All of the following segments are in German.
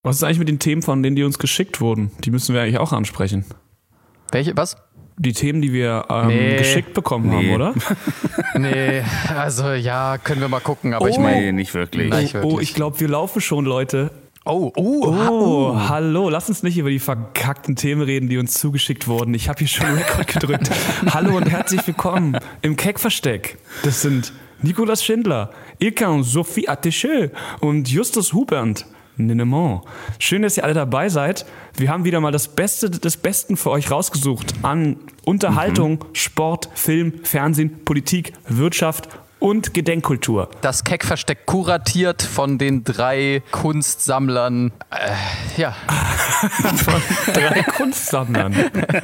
Was ist eigentlich mit den Themen, von denen die uns geschickt wurden? Die müssen wir eigentlich auch ansprechen. Welche? Was? Die Themen, die wir geschickt bekommen haben, oder? Nee, also ja, können wir mal gucken, aber ich Nee, meine... nicht wirklich. Nicht wirklich. Oh, ich glaube, wir laufen schon, Leute. Oh, Hallo, lass uns nicht über die verkackten Themen reden, die uns zugeschickt wurden. Ich habe hier schon Rekord gedrückt. Hallo und herzlich willkommen im Keck-Versteck. Das sind Nikolaus Schindler, Ilka und Sophie Attaché und Justus Hubernd. Ninement. Schön, dass ihr alle dabei seid. Wir haben wieder mal das Beste des Besten für euch rausgesucht an Unterhaltung, Sport, Film, Fernsehen, Politik, Wirtschaft und Gedenkkultur. Das Keck-Versteck kuratiert von den 3 Kunstsammlern. Ja. Von 3 Kunstsammlern.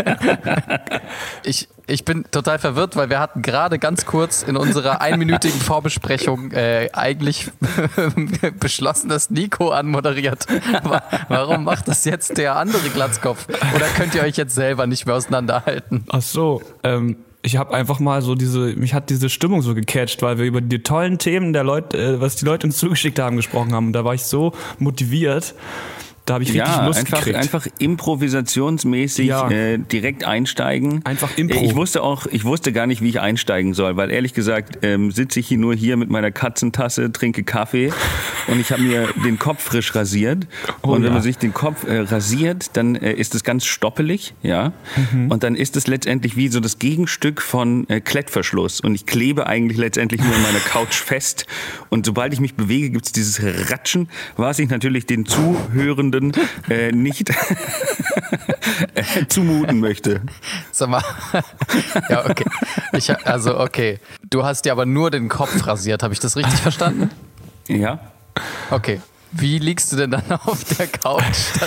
Ich bin total verwirrt, weil wir hatten gerade ganz kurz in unserer einminütigen Vorbesprechung eigentlich beschlossen, dass Nico anmoderiert. Warum macht das jetzt der andere Glatzkopf? Oder könnt ihr euch jetzt selber nicht mehr auseinanderhalten? Ach so, ich habe einfach mal so mich hat diese Stimmung so gecatcht, weil wir über die tollen Themen der Leute, was die Leute uns zugeschickt haben, gesprochen haben. Und da war ich so motiviert. Da habe ich richtig Lust gekriegt. Einfach improvisationsmäßig direkt einsteigen. Einfach Impro. Ich wusste gar nicht, wie ich einsteigen soll, weil ehrlich gesagt sitze ich nur hier mit meiner Katzentasse, trinke Kaffee und ich habe mir den Kopf frisch rasiert. Und wenn man sich den Kopf rasiert, dann ist es ganz stoppelig, ja. Und dann ist es letztendlich wie so das Gegenstück von Klettverschluss. Und ich klebe eigentlich letztendlich nur in meiner Couch fest. Und sobald ich mich bewege, gibt es dieses Ratschen, was ich natürlich den Zuhörenden nicht zumuten möchte. Sag mal, ja, okay. Okay. Du hast dir aber nur den Kopf rasiert, habe ich das richtig verstanden? Ja. Okay. Wie liegst du denn dann auf der Couch?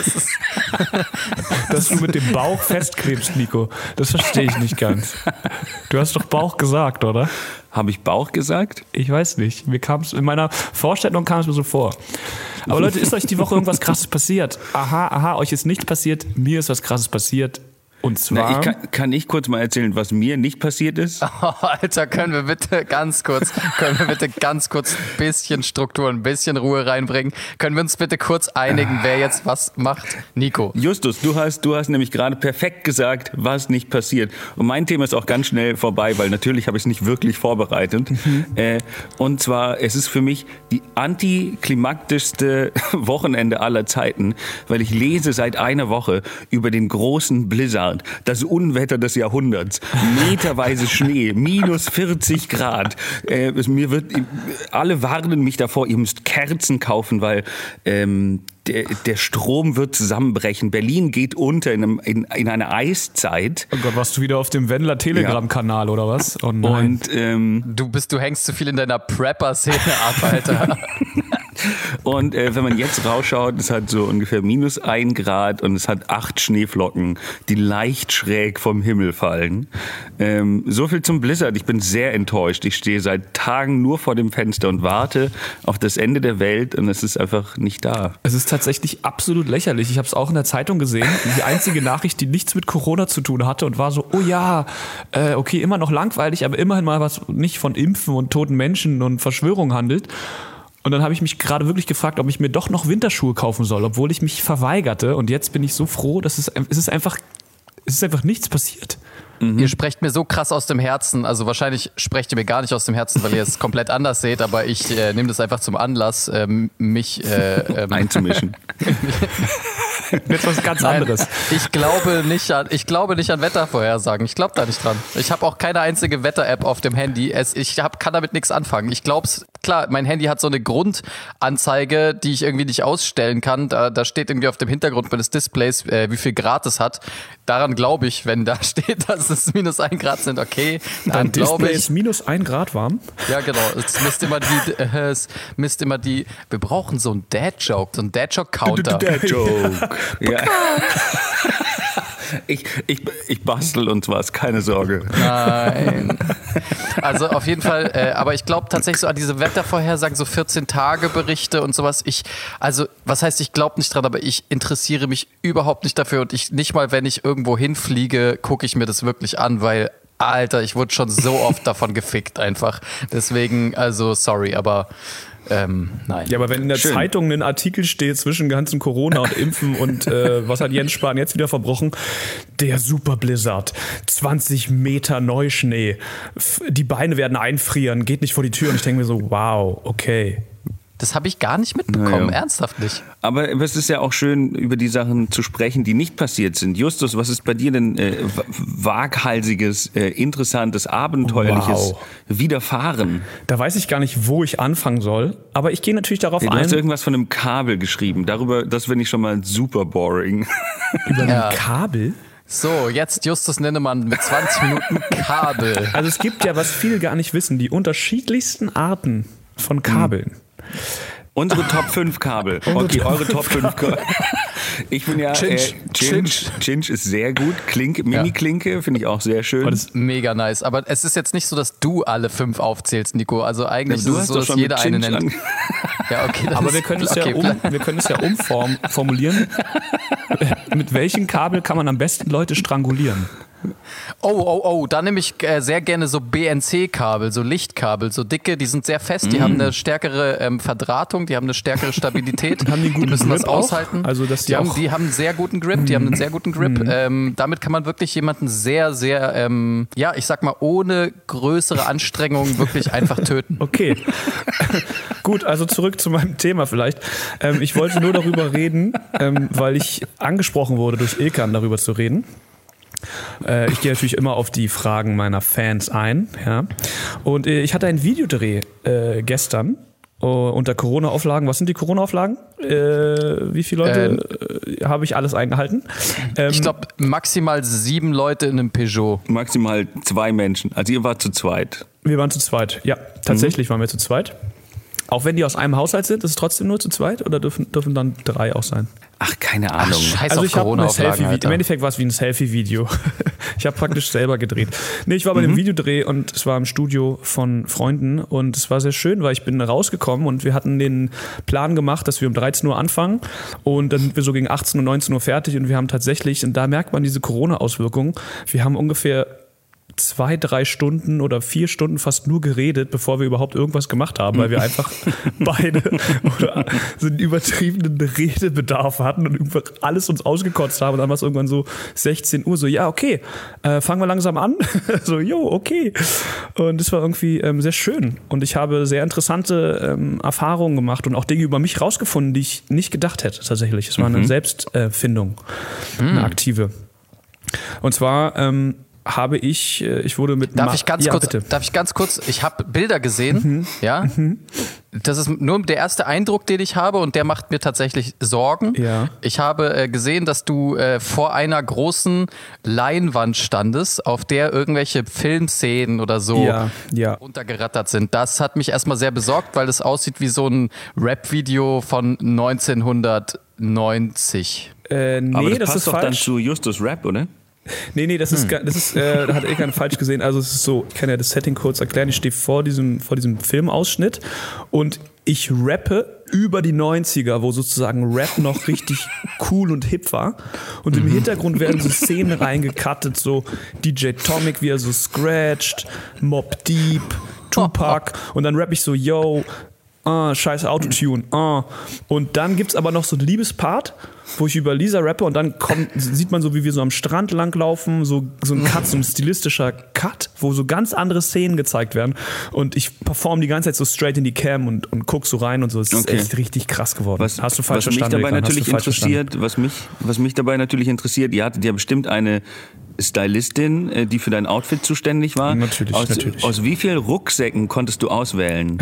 Dass du mit dem Bauch festklebst, Nico. Das verstehe ich nicht ganz. Du hast doch Bauch gesagt, oder? Habe ich Bauch gesagt? Ich weiß nicht. In meiner Vorstellung kam es mir so vor. Aber Leute, ist euch die Woche irgendwas Krasses passiert? Aha, euch ist nichts passiert. Mir ist was Krasses passiert. Und zwar... Kann ich kurz mal erzählen, was mir nicht passiert ist? Oh, Alter, können wir bitte ganz kurz ein bisschen Struktur, ein bisschen Ruhe reinbringen? Können wir uns bitte kurz einigen, wer jetzt was macht? Nico. Justus, du hast nämlich gerade perfekt gesagt, was nicht passiert. Und mein Thema ist auch ganz schnell vorbei, weil natürlich habe ich es nicht wirklich vorbereitet. Und zwar, es ist für mich die antiklimaktischste Wochenende aller Zeiten, weil ich lese seit einer Woche über den großen Blizzard. Das Unwetter des Jahrhunderts, meterweise Schnee, minus 40 Grad. Alle warnen mich davor, ihr müsst Kerzen kaufen, weil der Strom wird zusammenbrechen. Berlin geht unter in eine Eiszeit. Oh Gott, warst du wieder auf dem Wendler Telegram-Kanal oder was? Oh nein. Und du hängst zu viel in deiner Prepper-Szene ab, Alter. Und wenn man jetzt rausschaut, es hat so ungefähr minus 1 Grad und es hat 8 Schneeflocken, die leicht schräg vom Himmel fallen. So viel zum Blizzard. Ich bin sehr enttäuscht. Ich stehe seit Tagen nur vor dem Fenster und warte auf das Ende der Welt und es ist einfach nicht da. Es ist tatsächlich absolut lächerlich. Ich habe es auch in der Zeitung gesehen. Die einzige Nachricht, die nichts mit Corona zu tun hatte und war so, oh ja, okay, immer noch langweilig, aber immerhin mal was nicht von Impfen und toten Menschen und Verschwörungen handelt. Und dann habe ich mich gerade wirklich gefragt, ob ich mir doch noch Winterschuhe kaufen soll, obwohl ich mich verweigerte. Und jetzt bin ich so froh, dass es ist einfach nichts passiert. Ihr sprecht mir so krass aus dem Herzen, also wahrscheinlich sprecht ihr mir gar nicht aus dem Herzen, weil ihr es komplett anders seht, aber ich nehme das einfach zum Anlass, mich einzumischen. Jetzt was ganz anderes. Ich glaube nicht an Wettervorhersagen. Ich glaube da nicht dran. Ich habe auch keine einzige Wetter-App auf dem Handy. Kann damit nichts anfangen. Ich glaube, klar, mein Handy hat so eine Grundanzeige, die ich irgendwie nicht ausstellen kann. Da steht irgendwie auf dem Hintergrund meines Displays, wie viel Grad es hat. Daran glaube ich, wenn da steht, dass es minus 1 Grad sind, okay. Dein Display ist minus 1 Grad warm? Ja, genau. Es misst immer die, wir brauchen so einen Dad-Joke, so einen Dad-Joke-Counter. Dad-Joke. Ja. Ich bastel uns was, keine Sorge. Nein. Also auf jeden Fall, aber ich glaube tatsächlich so an diese Wettervorhersagen, so 14-Tage-Berichte und sowas. Was heißt, ich glaube nicht dran, aber ich interessiere mich überhaupt nicht dafür und nicht mal, wenn ich irgendwo hinfliege, gucke ich mir das wirklich an, weil Alter, ich wurde schon so oft davon gefickt einfach. Deswegen, also sorry, aber nein. Ja, aber wenn in der Zeitung ein Artikel steht zwischen ganzen Corona und Impfen und was hat Jens Spahn jetzt wieder verbrochen? Der Super Blizzard, 20 Meter Neuschnee, die Beine werden einfrieren, geht nicht vor die Tür. Und ich denke mir so, wow, okay. Das habe ich gar nicht mitbekommen, ernsthaft nicht. Aber es ist ja auch schön, über die Sachen zu sprechen, die nicht passiert sind. Justus, was ist bei dir denn waghalsiges, interessantes, abenteuerliches widerfahren? Da weiß ich gar nicht, wo ich anfangen soll, aber ich gehe natürlich darauf ein. Du hast irgendwas von einem Kabel geschrieben. Das finde ich schon mal super boring. Über ein Kabel? So, jetzt Justus Ninnemann mit 20 Minuten Kabel. Also es gibt ja, was viele gar nicht wissen, die unterschiedlichsten Arten von Kabeln. Unsere Top 5 Kabel. Okay, eure Top 5 Kabel. Ich bin ja Cinch ist sehr gut. Mini-Klinke finde ich auch sehr schön. Das ist mega nice. Aber es ist jetzt nicht so, dass du alle 5 aufzählst, Nico. Also eigentlich ist es so, dass jeder eine nennt. Ja, okay, aber wir können es ja umformulieren. Mit welchem Kabel kann man am besten Leute strangulieren? Oh, da nehme ich sehr gerne so BNC-Kabel, so Lichtkabel, so dicke, die sind sehr fest, die haben eine stärkere Verdrahtung, die haben eine stärkere Stabilität, haben die müssen Grip was aushalten. Also, dass die haben einen sehr guten Grip, damit kann man wirklich jemanden sehr, sehr, ich sag mal, ohne größere Anstrengungen wirklich einfach töten. Okay, gut, also zurück zu meinem Thema vielleicht. Ich wollte nur darüber reden, weil ich angesprochen wurde durch Ilkan, darüber zu reden. Ich gehe natürlich immer auf die Fragen meiner Fans ein. Ja. Und ich hatte einen Videodreh gestern unter Corona-Auflagen. Was sind die Corona-Auflagen? Wie viele Leute habe ich alles eingehalten? Ich glaube maximal 7 Leute in einem Peugeot. Maximal 2 Menschen. Also ihr wart zu zweit. Wir waren zu zweit. Ja, tatsächlich waren wir zu zweit. Auch wenn die aus einem Haushalt sind, ist es trotzdem nur zu zweit oder dürfen dann 3 auch sein? Ach, keine Ahnung. Scheiß also auf ich habe ein Selfie-Video. Im Endeffekt war es wie ein Selfie-Video. Ich habe praktisch selber gedreht. Nee, ich war bei dem Videodreh und es war im Studio von Freunden und es war sehr schön, weil ich bin rausgekommen und wir hatten den Plan gemacht, dass wir um 13 Uhr anfangen und dann sind wir so gegen 18 Uhr, 19 Uhr fertig und wir haben tatsächlich, und da merkt man diese Corona-Auswirkungen, wir haben ungefähr 2-3 Stunden oder 4 Stunden fast nur geredet, bevor wir überhaupt irgendwas gemacht haben, weil wir einfach beide so einen übertriebenen Redebedarf hatten und einfach alles uns ausgekotzt haben. Und dann war es irgendwann so 16 Uhr, so ja, okay, fangen wir langsam an. So, okay. Und das war irgendwie sehr schön. Und ich habe sehr interessante Erfahrungen gemacht und auch Dinge über mich rausgefunden, die ich nicht gedacht hätte tatsächlich. Es war eine Selbstfindung, eine aktive. Und zwar ich wurde mit... Darf ich ganz kurz, ich habe Bilder gesehen, Das ist nur der erste Eindruck, den ich habe und der macht mir tatsächlich Sorgen. Ja. Ich habe gesehen, dass du vor einer großen Leinwand standest, auf der irgendwelche Filmszenen oder so runtergerattert sind. Das hat mich erstmal sehr besorgt, weil es aussieht wie so ein Rap-Video von 1990. Aber das passt ist doch falsch. Dann zu Justus Rap, oder? Nee, das ist da hat Ilkan falsch gesehen. Also es ist so, ich kann ja das Setting kurz erklären. Ich stehe vor diesem Filmausschnitt und ich rappe über die 90er, wo sozusagen Rap noch richtig cool und hip war. Und im Hintergrund werden so Szenen reingecuttet, so DJ Tomic, wie er so scratcht, Mobb Deep, Tupac. Und dann rappe ich so, yo, scheiß Autotune. Und dann gibt's aber noch so einen Liebespart, wo ich über Lisa rappe und dann sieht man so, wie wir so am Strand langlaufen, so ein Cut, so ein stilistischer Cut, wo so ganz andere Szenen gezeigt werden. Und ich performe die ganze Zeit so straight in die Cam und guck so rein und so. Es ist echt richtig krass geworden. Hast du falsch verstanden? Was mich dabei natürlich interessiert, ihr hattet ja bestimmt eine Stylistin, die für dein Outfit zuständig war. Natürlich. Aus wie vielen Rucksäcken konntest du auswählen?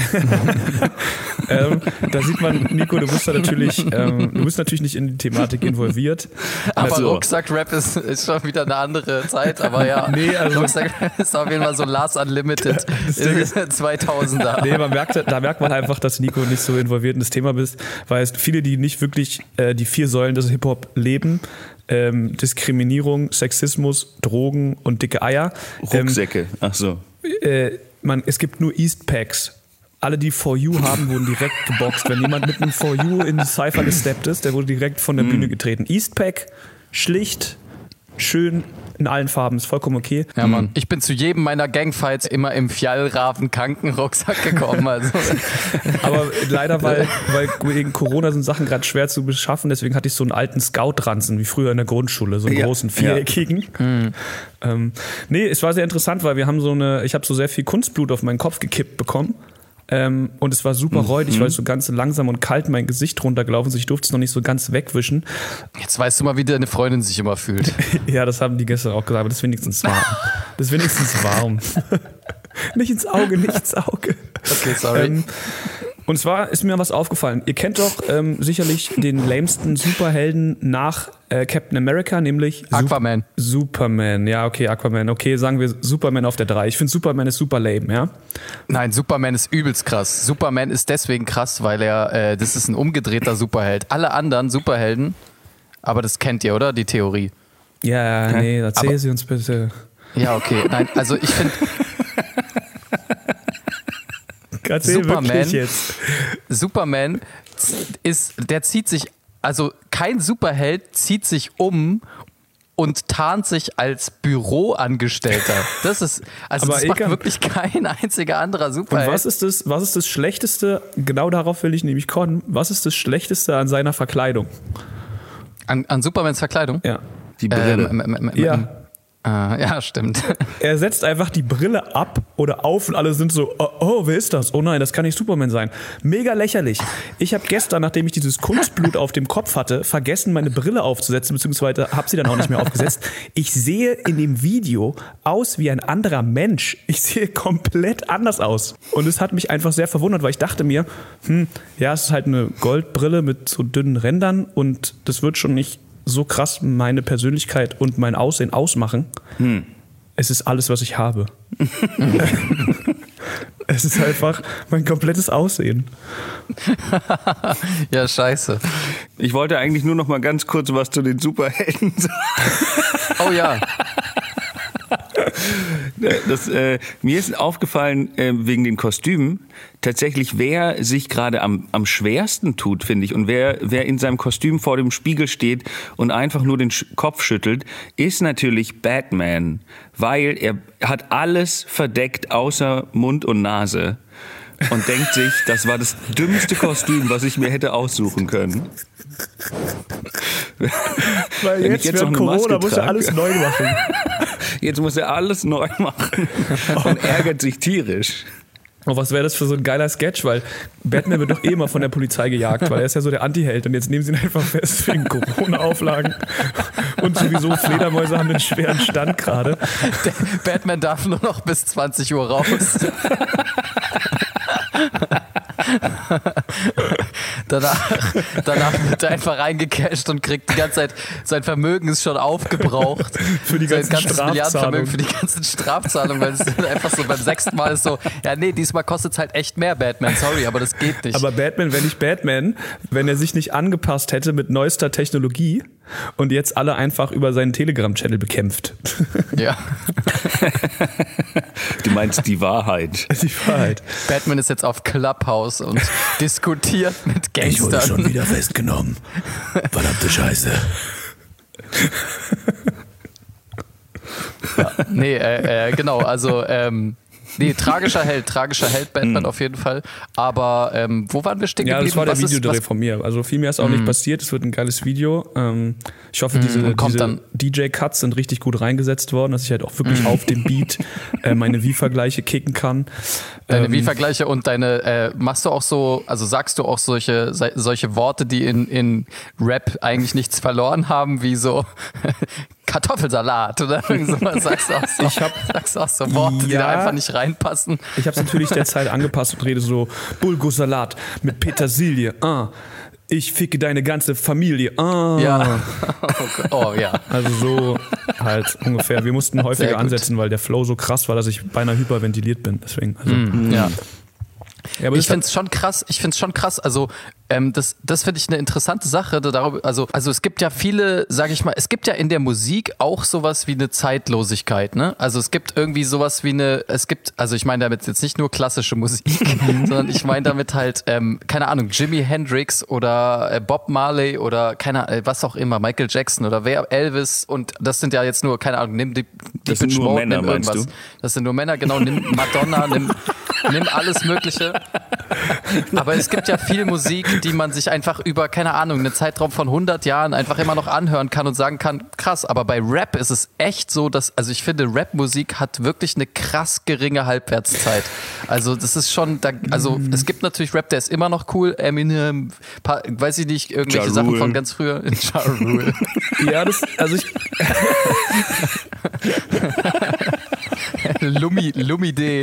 Da sieht man, Nico, du bist natürlich nicht in die Thematik involviert. Aber also, Rucksack-Rap ist schon wieder eine andere Zeit, aber ja. Nee, also Rucksack-Rap ist auf jeden Fall so Lars Unlimited 2000er. Nee, da merkt man einfach, dass Nico nicht so involviert in das Thema bist, weil es viele, die nicht wirklich die 4 Säulen des Hip-Hop leben, Diskriminierung, Sexismus, Drogen und dicke Eier. Rucksäcke, ach so. Es gibt nur Eastpacks. Alle, die For You haben, wurden direkt geboxt. Wenn jemand mit einem For You in die Cypher gesteppt ist, der wurde direkt von der Bühne getreten. Eastpack, schlicht, schön, in allen Farben, ist vollkommen okay. Ja, Mann. Ich bin zu jedem meiner Gangfights immer im Fjallraven-Krankenrucksack gekommen. Also. Aber leider, weil wegen Corona sind Sachen gerade schwer zu beschaffen, deswegen hatte ich so einen alten Scout-Ranzen, wie früher in der Grundschule, so einen großen viereckigen. Nee, es war sehr interessant, weil ich habe so sehr viel Kunstblut auf meinen Kopf gekippt bekommen. Und es war super räudig, weil es so ganz langsam und kalt mein Gesicht runtergelaufen ist. Ich durfte es noch nicht so ganz wegwischen. Jetzt weißt du mal, wie deine Freundin sich immer fühlt. Ja, das haben die gestern auch gesagt, aber das ist wenigstens warm. Nicht ins Auge, nicht ins Auge. Okay, sorry. Und zwar ist mir was aufgefallen. Ihr kennt doch sicherlich den lamesten Superhelden nach Captain America, nämlich Aquaman. Superman, ja, okay, Aquaman. Okay, sagen wir Superman auf der 3. Ich finde Superman ist super lame, ja? Nein, Superman ist übelst krass. Superman ist deswegen krass, weil das ist ein umgedrehter Superheld. Alle anderen Superhelden, aber das kennt ihr, oder? Die Theorie. Ja, nee, erzähl sie uns bitte. Ja, okay. Nein, also ich finde... Superman der zieht sich, also kein Superheld zieht sich um und tarnt sich als Büroangestellter. Das macht wirklich kein einziger anderer Superheld. Und was ist das Schlechteste, genau darauf will ich nämlich kommen, was ist das Schlechteste an seiner Verkleidung? An Supermans Verkleidung? Ja. Die Brille. Ja. Ja, stimmt. Er setzt einfach die Brille ab oder auf und alle sind so, oh, wer ist das? Oh nein, das kann nicht Superman sein. Mega lächerlich. Ich habe gestern, nachdem ich dieses Kunstblut auf dem Kopf hatte, vergessen, meine Brille aufzusetzen, beziehungsweise habe sie dann auch nicht mehr aufgesetzt. Ich sehe in dem Video aus wie ein anderer Mensch. Ich sehe komplett anders aus. Und es hat mich einfach sehr verwundert, weil ich dachte mir, ja, es ist halt eine Goldbrille mit so dünnen Rändern und das wird schon nicht so krass meine Persönlichkeit und mein Aussehen ausmachen. Es ist alles, was ich habe. Es ist einfach mein komplettes Aussehen. Ja, scheiße. Ich wollte eigentlich nur noch mal ganz kurz was zu den Superhelden sagen. Oh ja. Mir ist aufgefallen, wegen den Kostümen, tatsächlich, wer sich gerade am schwersten tut, finde ich, und wer in seinem Kostüm vor dem Spiegel steht und einfach nur den Kopf schüttelt, ist natürlich Batman, weil er hat alles verdeckt außer Mund und Nase und denkt sich, das war das dümmste Kostüm, was ich mir hätte aussuchen können. Weil jetzt während Corona muss er alles neu machen. Jetzt muss er alles neu machen und ärgert sich tierisch. Oh, was wäre das für so ein geiler Sketch, weil Batman wird doch eh immer von der Polizei gejagt, weil er ist ja so der Antiheld und jetzt nehmen sie ihn einfach fest wegen Corona-Auflagen und sowieso Fledermäuse haben einen schweren Stand gerade. Batman darf nur noch bis 20 Uhr raus. Danach wird er einfach reingecasht und kriegt die ganze Zeit, sein Vermögen ist schon aufgebraucht. Für die ganzen Strafzahlungen. Für die ganzen Strafzahlungen, weil es einfach so beim 6. Mal ist so, ja nee, diesmal kostet es halt echt mehr, Batman, sorry, aber das geht nicht. Aber Batman wäre nicht Batman, wenn er sich nicht angepasst hätte mit neuester Technologie und jetzt alle einfach über seinen Telegram-Channel bekämpft. Ja. Du meinst die Wahrheit. Die Wahrheit. Batman ist jetzt auf Clubhouse und diskutiert mit Gangstern. Ich wurde schon wieder festgenommen. Verdammte Scheiße. Ja, nee, genau, also tragischer Held Batman auf jeden Fall. Aber wo waren wir stehen geblieben? Ja, das war der Videodreh von mir. Also viel mehr ist auch nicht passiert. Es wird ein geiles Video. Ich hoffe, diese DJ-Cuts sind richtig gut reingesetzt worden, dass ich halt auch wirklich auf dem Beat meine Wie-Vergleiche kicken kann. Deine Wie-Vergleiche und deine, machst du auch so, also sagst du auch solche Worte, die in Rap eigentlich nichts verloren haben, wie so Kartoffelsalat oder irgendwas, sagst du auch so Worte, die da einfach nicht reinpassen. Ich habe es natürlich der Zeit angepasst und rede so Bulgursalat mit Petersilie. Ich ficke deine ganze Familie. Ja. Oh ja. Also so halt ungefähr. Wir mussten häufiger ansetzen, weil der Flow so krass war, dass ich beinahe hyperventiliert bin. Deswegen. Also. Ja. Ja, aber ich finde es schon krass. Also das finde ich eine interessante Sache. Darüber, also es gibt ja viele, sage ich mal, es gibt ja in der Musik auch sowas wie eine Zeitlosigkeit. Ne? Also es gibt irgendwie sowas wie also ich meine damit jetzt nicht nur klassische Musik, sondern ich meine damit halt, keine Ahnung, Jimi Hendrix oder Bob Marley oder was auch immer, Michael Jackson oder Elvis, und das sind ja jetzt nur, keine Ahnung, nimm die Das sind nur Männer, meinst du? Das sind nur Männer, genau, nimm Madonna, nimm alles Mögliche. Aber es gibt ja viel Musik, die man sich einfach über, keine Ahnung, einen Zeitraum von 100 Jahren einfach immer noch anhören kann und sagen kann, krass, aber bei Rap ist es echt so, also ich finde, Rap-Musik hat wirklich eine krass geringe Halbwertszeit. Also das ist schon, es gibt natürlich Rap, der ist immer noch cool, Eminem, weiß ich nicht, irgendwelche Sachen von ganz früher. Ja Rule. Ja, Lumide.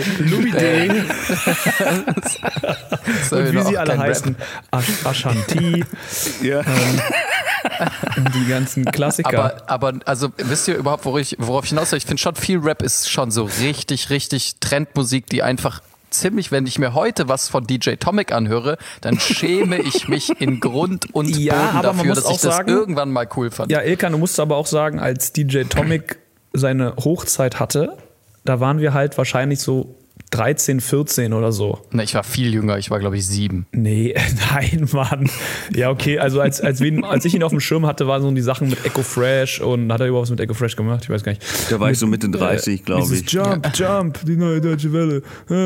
Und wie sie alle heißen. Ashanti. Ja. Die ganzen Klassiker. Aber also wisst ihr überhaupt, worauf ich hinaus will? Ich finde schon, viel Rap ist schon so richtig, richtig Trendmusik, die einfach ziemlich, wenn ich mir heute was von DJ Tomic anhöre, dann schäme ich mich in Grund und Boden dafür, dass ich das irgendwann mal cool fand. Ja, Ilkan, du musst aber auch sagen, als DJ Tomic seine Hochzeit hatte, da waren wir halt wahrscheinlich so 13, 14 oder so. Ne, ich war viel jünger, ich war glaube ich 7. Nee, nein, Mann. Ja, okay, also als ich ihn auf dem Schirm hatte, waren so die Sachen mit Echo Fresh, und hat er überhaupt was mit Echo Fresh gemacht? Ich weiß gar nicht. Da war ich so Mitte 30, glaube ich. Jump, die neue deutsche Welle.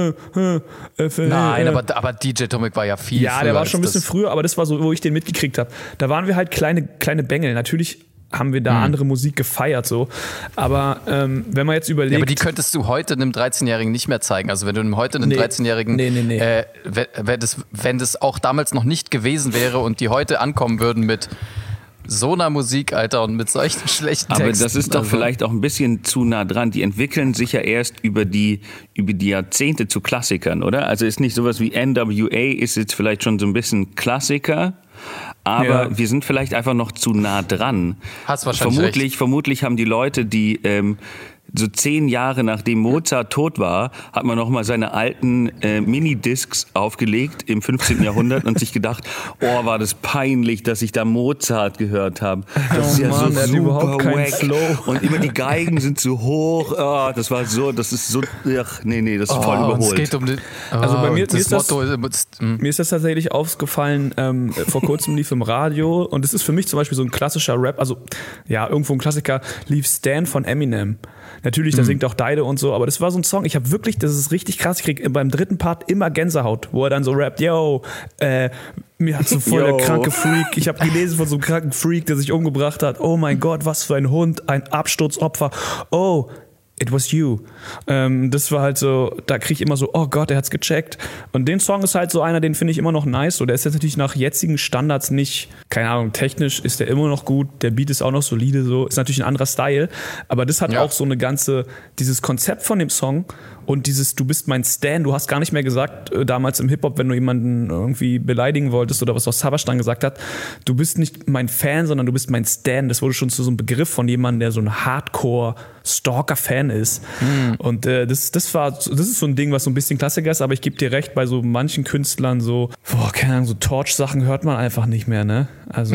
Nein, aber DJ Tomic war ja viel früher. Ja, der war schon ein bisschen früher, aber das war so, wo ich den mitgekriegt habe. Da waren wir halt kleine Bengel. Natürlich haben wir da andere Musik gefeiert, so. Aber wenn man jetzt überlegt... Ja, aber die könntest du heute einem 13-Jährigen nicht mehr zeigen. Also wenn du heute einem 13-Jährigen... Nee. Wenn das auch damals noch nicht gewesen wäre und die heute ankommen würden mit so einer Musik, Alter, und mit solchen schlechten Texten. Aber das ist doch vielleicht auch ein bisschen zu nah dran. Die entwickeln sich ja erst über die Jahrzehnte zu Klassikern, oder? Also ist nicht sowas wie NWA, ist jetzt vielleicht schon so ein bisschen Klassiker, aber wir sind vielleicht einfach noch zu nah dran. Hast wahrscheinlich recht. Vermutlich haben die Leute, die so 10 Jahre nachdem Mozart tot war, hat man noch mal seine alten Minidiscs aufgelegt im 15. Jahrhundert und sich gedacht, oh, war das peinlich, dass ich da Mozart gehört habe. Das ist ja Mann, so der hat überhaupt super keinen wack. Flow. Und immer die Geigen sind so hoch. Oh, das ist so, ach, nee, das ist voll überholt. Es geht um Also bei mir ist mir ist das tatsächlich aufgefallen, vor kurzem lief im Radio, und das ist für mich zum Beispiel so ein klassischer Rap, also ja, irgendwo ein Klassiker, lief Stan von Eminem. Natürlich, da singt auch Deide und so, aber das war so ein Song, das ist richtig krass, ich krieg beim dritten Part immer Gänsehaut, wo er dann so rappt, mir hat so voll der kranke Freak, ich habe gelesen von so einem kranken Freak, der sich umgebracht hat, oh mein Gott, was für ein Hund, ein Absturzopfer, oh, it was you. Das war halt so, da krieg ich immer so, oh Gott, er hat's gecheckt. Und den Song ist halt so einer, den finde ich immer noch nice. So, der ist jetzt natürlich nach jetzigen Standards nicht, keine Ahnung, technisch ist der immer noch gut, der Beat ist auch noch solide, so, ist natürlich ein anderer Style. Aber das hat auch so eine ganze, dieses Konzept von dem Song und dieses, du bist mein Stan, du hast gar nicht mehr gesagt, damals im Hip-Hop, wenn du jemanden irgendwie beleidigen wolltest oder was auch Savas dann gesagt hat, du bist nicht mein Fan, sondern du bist mein Stan. Das wurde schon zu so einem Begriff von jemandem, der so ein Hardcore-Stalker-Fan ist. Und das ist so ein Ding, was so ein bisschen Klassiker ist, aber ich gebe dir recht, bei so manchen Künstlern so, keine Ahnung, so Torch-Sachen hört man einfach nicht mehr, ne? Also,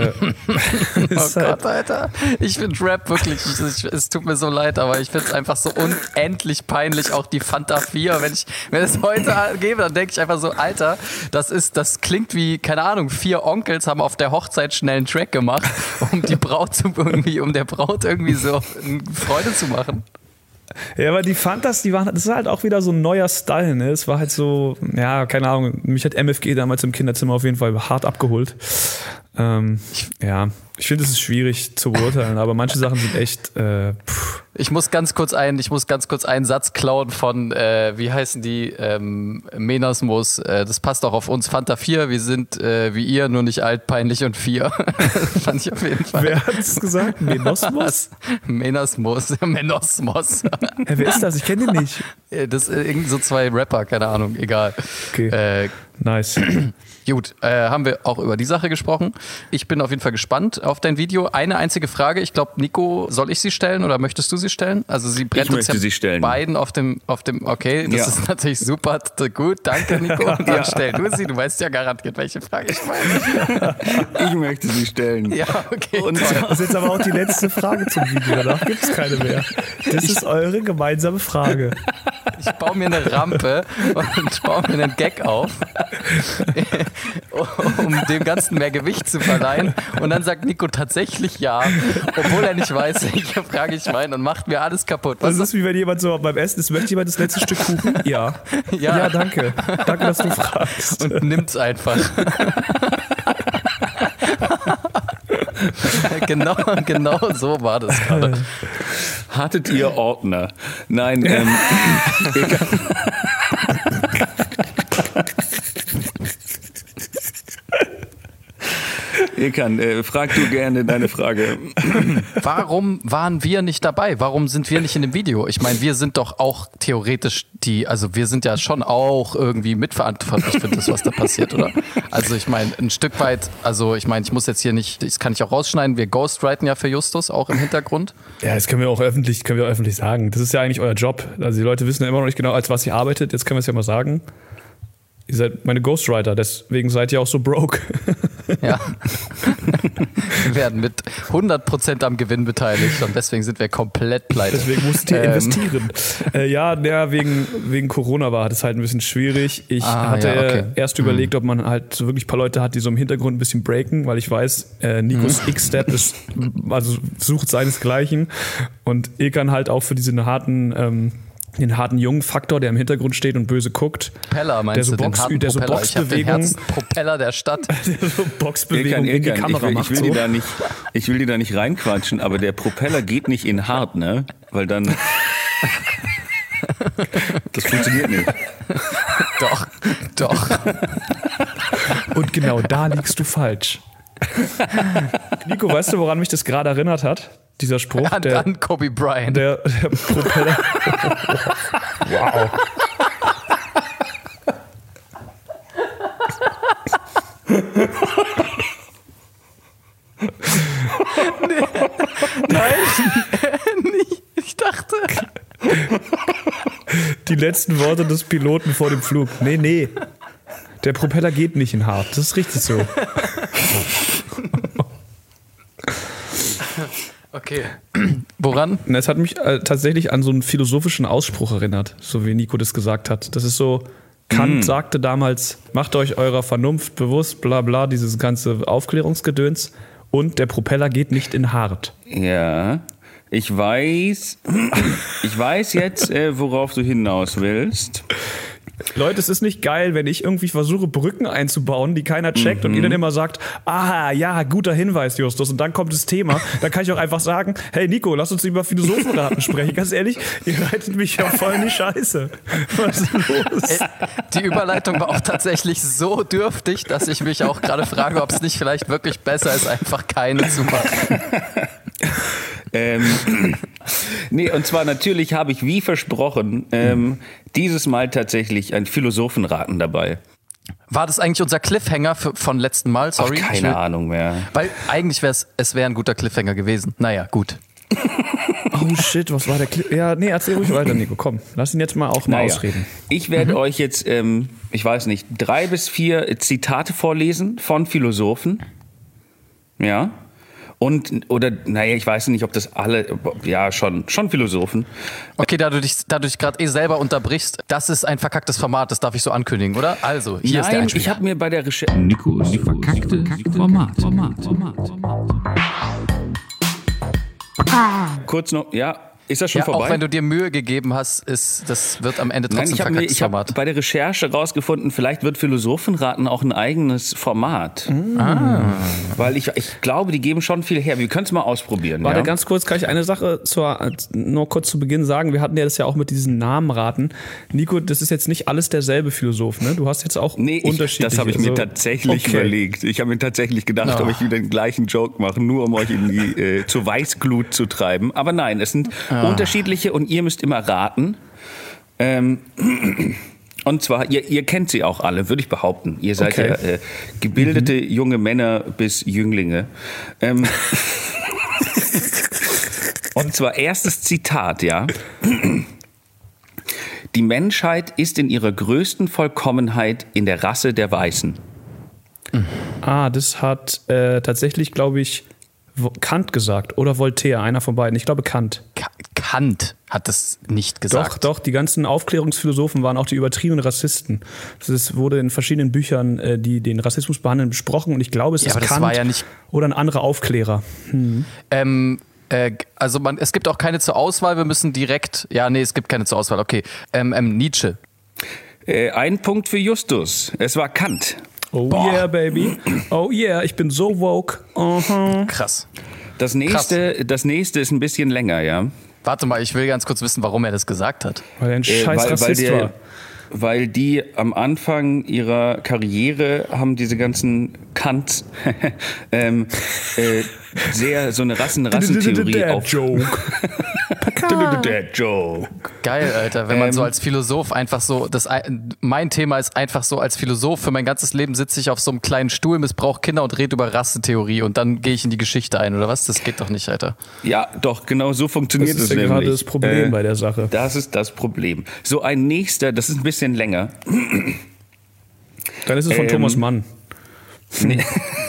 oh Gott, Alter. Ich finde Rap wirklich, es tut mir so leid, aber ich finde es einfach so unendlich peinlich, auch die Fanta 4. Wenn es heute gäbe, dann denke ich einfach so, Alter, das klingt wie, keine Ahnung, 4 Onkels haben auf der Hochzeit schnell einen Track gemacht, um der Braut irgendwie so Freude zu machen. Ja, aber die Fantas, das ist halt auch wieder so ein neuer Style, ne? Es war halt so, ja, keine Ahnung, mich hat MFG damals im Kinderzimmer auf jeden Fall hart abgeholt. Ich finde, es ist schwierig zu beurteilen, aber manche Sachen sind echt, Ich muss ganz kurz einen Satz klauen von, wie heißen die, Menasmus, das passt auch auf uns, Fanta 4, wir sind wie ihr, nur nicht alt, peinlich und 4. Fand ich auf jeden Fall. Wer hat es gesagt? Menosmus? Menosmus. Wer ist das? Ich kenne den nicht. Das sind irgend so 2 Rapper, keine Ahnung, egal. Okay, nice. Gut, haben wir auch über die Sache gesprochen. Ich bin auf jeden Fall gespannt auf dein Video. Eine einzige Frage, ich glaube, Nico, soll ich sie stellen oder möchtest du sie stellen? Also sie brennt uns ja beiden auf dem, okay, das ist natürlich super gut, danke Nico. Und dann stell du sie, du weißt ja garantiert, welche Frage ich meine. Ich möchte sie stellen. Ja, okay. Und das ist jetzt aber auch die letzte Frage zum Video, danach gibt es keine mehr. Das ist eure gemeinsame Frage. Ich baue mir eine Rampe und baue mir einen Gag auf, um dem Ganzen mehr Gewicht zu verleihen. Und dann sagt Nico tatsächlich ja, obwohl er nicht weiß, welche Frage ich meine, und macht mir alles kaputt. Das ist wie wenn jemand so beim Essen ist, möchte jemand das letzte Stück Kuchen? Ja. Ja, danke. Danke, dass du fragst. Und nimmt's einfach. Genau so war das gerade. Hattet ihr Ordner? Nein, Ekan, frag du gerne deine Frage. Warum waren wir nicht dabei? Warum sind wir nicht in dem Video? Ich meine, wir sind doch auch theoretisch also wir sind ja schon auch irgendwie mitverantwortlich für das, was da passiert, oder? Also ich meine, ein Stück weit, also ich meine, ich muss jetzt hier nicht, das kann ich auch rausschneiden, wir ghostwriten ja für Justus auch im Hintergrund. Ja, das können wir auch öffentlich sagen. Das ist ja eigentlich euer Job. Also die Leute wissen ja immer noch nicht genau, als was ihr arbeitet. Jetzt können wir es ja mal sagen. Ihr seid meine Ghostwriter, deswegen seid ihr auch so broke. Ja. Wir werden mit 100% am Gewinn beteiligt und deswegen sind wir komplett pleite. Deswegen musstet ihr investieren. Wegen Corona war das halt ein bisschen schwierig. Ich hatte erst überlegt, ob man halt so wirklich ein paar Leute hat, die so im Hintergrund ein bisschen breaken, weil ich weiß, Nikos X-Step ist, also sucht seinesgleichen, und Ekan halt auch für diesen harten jungen Faktor, der im Hintergrund steht und böse guckt. Propeller meinst du, den harten Propeller? Ich hab den Propeller der Stadt. Der so Boxbewegung in die Kamera macht. Ich will dir da nicht reinquatschen, aber der Propeller geht nicht in hart, ne? Weil dann... Das funktioniert nicht. Doch. Und genau da liegst du falsch. Nico, weißt du, woran mich das gerade erinnert hat? Dieser Spruch. An Kobe Bryant. Der Propeller. Wow. Nein, nicht. Ich dachte. Die letzten Worte des Piloten vor dem Flug. Nee. Der Propeller geht nicht in hart. Das ist richtig so. Okay. Woran? Es hat mich tatsächlich an so einen philosophischen Ausspruch erinnert, so wie Nico das gesagt hat. Das ist so, Kant sagte damals, macht euch eurer Vernunft bewusst, bla bla, dieses ganze Aufklärungsgedöns, und der Propeller geht nicht in hart. Ja, ich weiß jetzt, worauf du hinaus willst. Leute, es ist nicht geil, wenn ich irgendwie versuche, Brücken einzubauen, die keiner checkt, und ihr dann immer sagt, ja, guter Hinweis, Justus, und dann kommt das Thema. Dann kann ich auch einfach sagen, hey Nico, lass uns über Philosophenraten sprechen. Ganz ehrlich, ihr reitet mich ja voll in die Scheiße. Was ist los? Die Überleitung war auch tatsächlich so dürftig, dass ich mich auch gerade frage, ob es nicht vielleicht wirklich besser ist, einfach keine zu machen. Nee, und zwar natürlich habe ich, wie versprochen, dieses Mal tatsächlich ein Philosophenraten dabei. War das eigentlich unser Cliffhanger von letzten Mal? Sorry. Keine Ahnung mehr. Weil eigentlich wäre es ein guter Cliffhanger gewesen. Naja, gut. Oh shit, was war der Cliffhanger? Ja, nee, erzähl ruhig weiter, Nico. Komm, lass ihn jetzt mal ausreden. Ich werde euch jetzt, ich weiß nicht, 3 bis 4 Zitate vorlesen von Philosophen. Ja. Ich weiß nicht, ob das alle, ja, schon Philosophen. Okay, da du dich gerade selber unterbrichst, das ist ein verkacktes Format, das darf ich so ankündigen, oder? Also, hier ist der Einspieler. Ich habe mir bei der Recherche... Nikos verkackte Format. Kurz noch, ja... Ist das schon vorbei? Auch wenn du dir Mühe gegeben hast, das wird am Ende trotzdem verkacktes Format. Ich habe bei der Recherche rausgefunden, vielleicht wird Philosophenraten auch ein eigenes Format. Weil ich glaube, die geben schon viel her. Wir können es mal ausprobieren. Warte, ganz kurz, kann ich eine Sache nur kurz zu Beginn sagen? Wir hatten ja das ja auch mit diesen Namenraten. Nico, das ist jetzt nicht alles derselbe Philosoph, ne? Du hast jetzt auch unterschiedliche. Das habe ich mir tatsächlich überlegt. Ich habe mir tatsächlich gedacht, ob ich wieder den gleichen Joke mache, nur um euch irgendwie zur Weißglut zu treiben. Aber nein, es sind unterschiedliche, und ihr müsst immer raten. Und zwar, ihr kennt sie auch alle, würde ich behaupten. Ihr seid ja gebildete junge Männer bis Jünglinge. Und zwar erstes Zitat, ja. Die Menschheit ist in ihrer größten Vollkommenheit in der Rasse der Weißen. Das hat tatsächlich, glaube ich, Kant gesagt oder Voltaire, einer von beiden. Ich glaube Kant. Kant hat das nicht gesagt. Doch, die ganzen Aufklärungsphilosophen waren auch die übertriebenen Rassisten. Das wurde in verschiedenen Büchern, die den Rassismus behandeln, besprochen und ich glaube, es ist aber das Kant war ja nicht oder ein anderer Aufklärer. Also es gibt auch keine zur Auswahl, wir müssen direkt, es gibt keine zur Auswahl, okay. Nietzsche. Ein Punkt für Justus, es war Kant. Oh yeah, baby. Oh yeah, ich bin so woke. Krass. Das nächste ist ein bisschen länger, ja. Warte mal, ich will ganz kurz wissen, warum er das gesagt hat. Weil er ein scheiß Rassist war. Weil die am Anfang ihrer Karriere haben diese ganzen Kant sehr so eine Rassentheorie auf. Joke. Geil, Alter, wenn man so als Philosoph einfach so, mein Thema ist einfach so, als Philosoph für mein ganzes Leben sitze ich auf so einem kleinen Stuhl, missbrauche Kinder und rede über Rassentheorie und dann gehe ich in die Geschichte ein, oder was? Das geht doch nicht, Alter. Ja, doch, genau so funktioniert es nämlich. Das ist ja gerade das Problem bei der Sache. Das ist das Problem. So ein nächster, das ist ein bisschen länger. Dann ist es von Thomas Mann. Nee.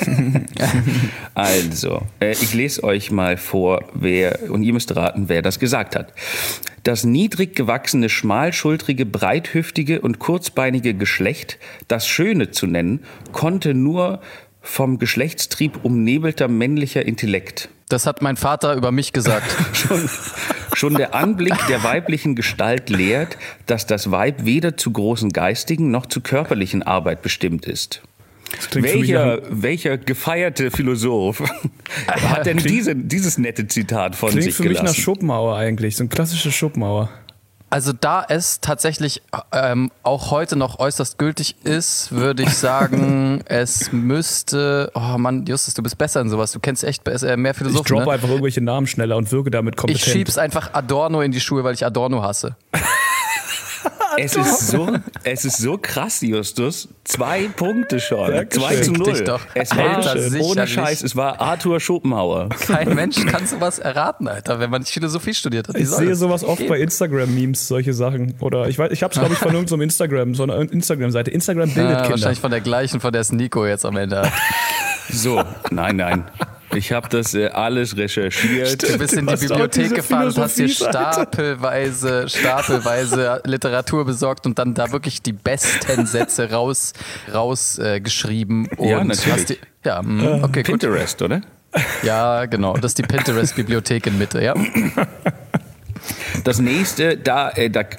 Also, ich lese euch mal vor, und ihr müsst raten, wer das gesagt hat. Das niedrig gewachsene, schmalschultrige, breithüftige und kurzbeinige Geschlecht, das Schöne zu nennen, konnte nur vom Geschlechtstrieb umnebelter männlicher Intellekt. Das hat mein Vater über mich gesagt. Schon der Anblick der weiblichen Gestalt lehrt, dass das Weib weder zu großen geistigen noch zu körperlichen Arbeit bestimmt ist. Welcher gefeierte Philosoph hat denn dieses nette Zitat von sich gelassen? Klingt für mich nach Schopenhauer eigentlich, so ein klassischer Schopenhauer. Also da es tatsächlich auch heute noch äußerst gültig ist, würde ich sagen, es müsste... Oh Mann, Justus, du bist besser in sowas. Du kennst echt mehr Philosophen. Ich droppe einfach irgendwelche Namen schneller und wirke damit kompetent. Ich schieb's einfach Adorno in die Schuhe, weil ich Adorno hasse. Es ist so krass, Justus. 2 Punkte schon. 2:0. Es war ohne Scheiß, es war Arthur Schopenhauer. Kein Mensch kann sowas erraten, Alter, wenn man nicht Philosophie studiert hat. Ich sehe sowas oft bei Instagram-Memes, solche Sachen. Oder ich habe es, glaube ich, von irgendeinem so einer Instagram-Seite. Instagram bildet Kinder. Wahrscheinlich von der gleichen, von der es Nico jetzt am Ende hat. So, nein. Ich habe das alles recherchiert. Du bist in die Bibliothek gefahren und hast dir stapelweise Literatur besorgt und dann da wirklich die besten Sätze rausgeschrieben. Ja, natürlich. Okay, Pinterest, gut. Oder? Ja, genau. Das ist die Pinterest-Bibliothek in Mitte, ja. Das nächste, da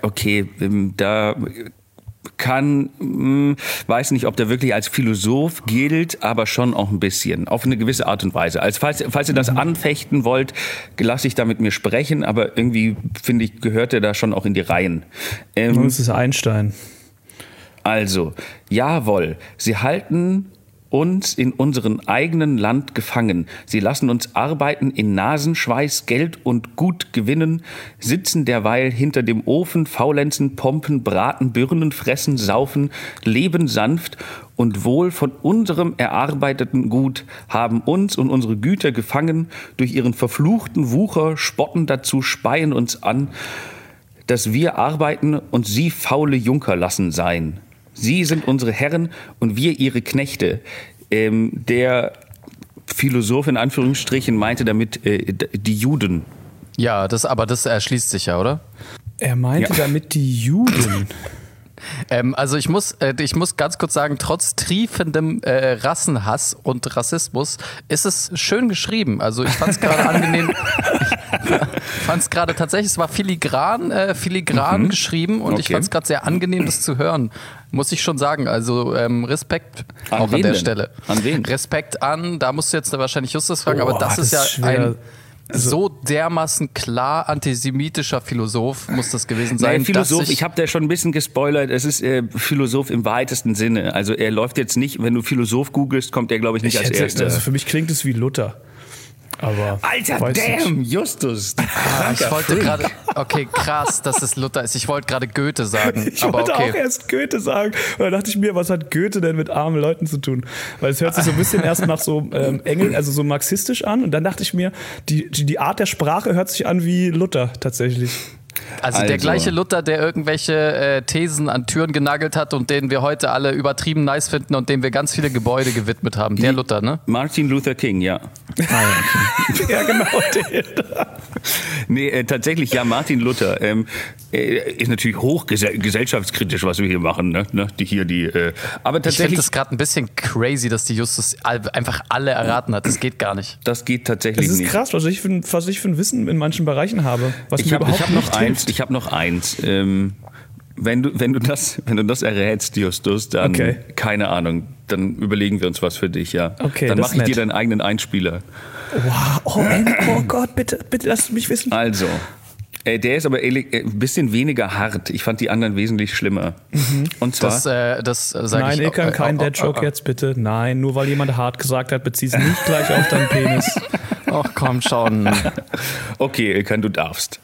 weiß nicht, ob der wirklich als Philosoph gilt, aber schon auch ein bisschen, auf eine gewisse Art und Weise. Also falls ihr das anfechten wollt, lasse ich da mit mir sprechen, aber irgendwie, finde ich, gehört er da schon auch in die Reihen. Das ist Einstein. Also, jawohl, sie halten uns in unserem eigenen Land gefangen. Sie lassen uns arbeiten in Nasenschweiß, Geld und Gut gewinnen, sitzen derweil hinter dem Ofen, faulenzen, pompen, braten, Birnen, fressen, saufen, leben sanft und wohl von unserem erarbeiteten Gut, haben uns und unsere Güter gefangen, durch ihren verfluchten Wucher, spotten dazu, speien uns an, dass wir arbeiten und sie faule Junker lassen sein. Sie sind unsere Herren und wir ihre Knechte. Der Philosoph in Anführungsstrichen meinte damit die Juden. Ja, das erschließt sich ja, oder? Er meinte damit die Juden. Also ich muss ganz kurz sagen, trotz triefendem Rassenhass und Rassismus ist es schön geschrieben. Also ich fand es gerade angenehm. Ich fand es gerade tatsächlich, es war filigran geschrieben und ich fand es gerade sehr angenehm, das zu hören. Muss ich schon sagen. Also Respekt auch an der Stelle. An wen? Respekt an, da musst du jetzt wahrscheinlich Justus fragen, aber das ist ja ein so dermaßen klar antisemitischer Philosoph muss das gewesen sein. Nein, Philosoph, ich habe da schon ein bisschen gespoilert, es ist Philosoph im weitesten Sinne. Also er läuft jetzt nicht, wenn du Philosoph googelst, kommt er, glaube ich, nicht als Erster. Also für mich klingt es wie Luther. Aber Alter, damn, Justus. Ich wollte gerade, okay, krass, dass es Luther ist. Ich wollte gerade Goethe sagen. Ich wollte auch erst Goethe sagen. Und dann dachte ich mir, was hat Goethe denn mit armen Leuten zu tun? Weil es hört sich so ein bisschen erst nach so Engel, also so marxistisch an. Und dann dachte ich mir, die Art der Sprache hört sich an wie Luther tatsächlich. Also der gleiche Luther, der irgendwelche Thesen an Türen genagelt hat und den wir heute alle übertrieben nice finden und dem wir ganz viele Gebäude gewidmet haben. Der Luther, ne? Martin Luther King, ja. Ja, genau, der. Nee, tatsächlich, ja, Martin Luther ist natürlich hochgesellschaftskritisch, was wir hier machen, ne? Aber Ich finde tatsächlich, es gerade ein bisschen crazy, dass die Justus einfach alle erraten hat. Das geht gar nicht. das geht tatsächlich Das ist nicht. krass, was ich für ein Wissen in manchen Bereichen habe. Was Ich mir habe überhaupt nicht hilft. noch eins. Wenn du das errätst, Justus, dann, Okay. keine Ahnung, dann überlegen wir uns was für dich, ja. Okay, dann das mache ich ist dir nett. deinen eigenen Einspieler. Wow, oh Gott, bitte lass mich wissen. Also, der ist aber ein bisschen weniger hart. Ich fand die anderen wesentlich schlimmer. Und zwar, Das sage Nein, ich Ilkan, kein Dad-Joke jetzt bitte. Nein, nur weil jemand hart gesagt hat, bezieh's nicht gleich auf deinen Penis. Ach komm schon. okay, Ilkan, du darfst.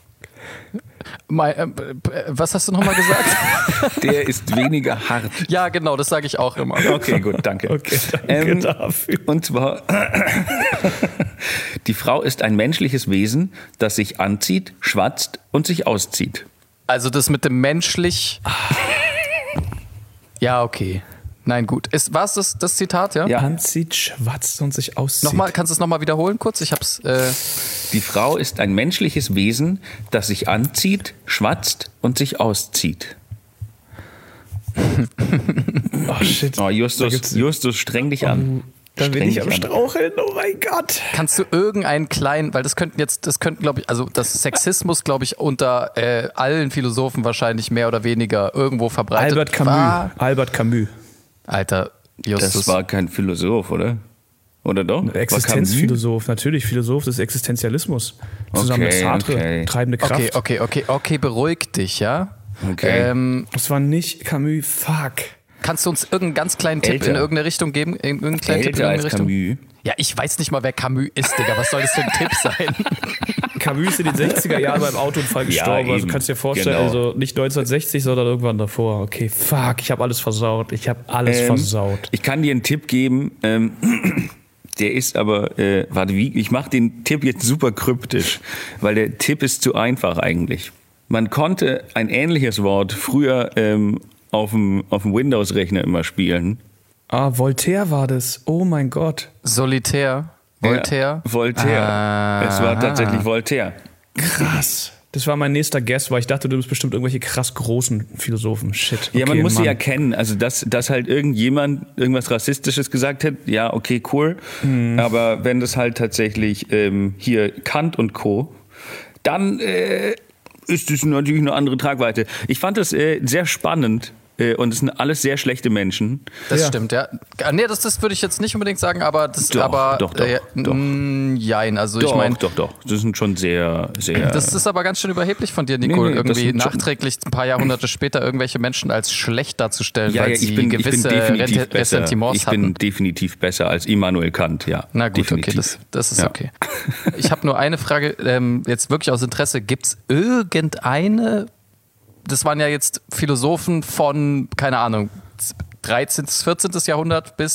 Was hast du nochmal gesagt? Der ist weniger hart. Ja, genau, das sage ich auch immer. Okay, gut, danke. Okay, danke dafür. Und zwar, die Frau ist ein menschliches Wesen, das sich anzieht, schwatzt und sich auszieht. Also das mit dem menschlich. Ja, okay. Nein, gut. War es das Zitat, ja? Ja. Anzieht, schwatzt und sich auszieht. Nochmal, kannst du es nochmal wiederholen kurz? Ich hab's. Die Frau ist ein menschliches Wesen, das sich anzieht, schwatzt und sich auszieht. Oh shit. Oh, Da gibt's- Justus, streng dich an. Dann bin Streng ich am dich an. Straucheln, oh mein Gott. Kannst du irgendeinen kleinen, weil das könnten, glaube ich, also das Sexismus, glaube ich, unter allen Philosophen wahrscheinlich mehr oder weniger irgendwo verbreitet Albert Camus. war. Albert Camus. Alter, Justus. Das war kein Philosoph, oder? Oder doch? War Existenzphilosoph, natürlich Philosoph des Existenzialismus. Zusammen mit Okay, Sartre, okay. treibende Kraft. Okay, beruhig dich, ja? Okay. Das war nicht Camus, fuck. Kannst du uns irgendeinen ganz kleinen Tipp Älter. in irgendeine Richtung geben? Irgendeinen kleinen Tipp in Älter als irgendeine Richtung? Camus. Ja, ich weiß nicht mal, wer Camus ist, Digga. Was soll das für ein Tipp sein? Camus ist in den 60er Jahren beim Autounfall gestorben. Also eben. kannst du dir vorstellen, Genau. also nicht 1960, sondern irgendwann davor. Okay, fuck, ich habe alles versaut. Versaut. Ich kann dir einen Tipp geben. Der ist aber, ich mache den Tipp jetzt super kryptisch, weil der Tipp ist zu einfach eigentlich. Man konnte ein ähnliches Wort früher auf dem Windows-Rechner immer spielen. Ah, Voltaire war das. Oh mein Gott. Solitär. Voltaire. Ja, Voltaire. Ah. Es war tatsächlich Voltaire. Krass. Das war mein nächster Guess, weil ich dachte, du bist bestimmt irgendwelche krass großen Philosophen. Shit. Ja, man Okay, muss sie Mann. ja kennen. Also, dass halt irgendjemand irgendwas Rassistisches gesagt hat, ja, okay, cool. Aber wenn das halt tatsächlich hier Kant und Co., dann ist es natürlich eine andere Tragweite. Ich fand das sehr spannend. Und es sind alles sehr schlechte Menschen. Das Ja. stimmt, ja. Nee, das würde ich jetzt nicht unbedingt sagen, aber das Doch, aber doch. jein, also ich meine, Doch. Das sind schon sehr. das ist aber ganz schön überheblich von dir, Nico, Nee, das irgendwie sind schon- nachträglich ein paar Jahrhunderte später irgendwelche Menschen als schlecht darzustellen, Ja, weil ich sie bin gewisse definitiv besser. Ressentiments Ich bin hatten. definitiv besser als Immanuel Kant, ja. Na gut, definitiv. okay, das ist Ja. okay. Ich habe nur eine Frage, jetzt wirklich aus Interesse. Gibt es irgendeine, das waren ja jetzt Philosophen von, keine Ahnung, 13., 14. Jahrhundert bis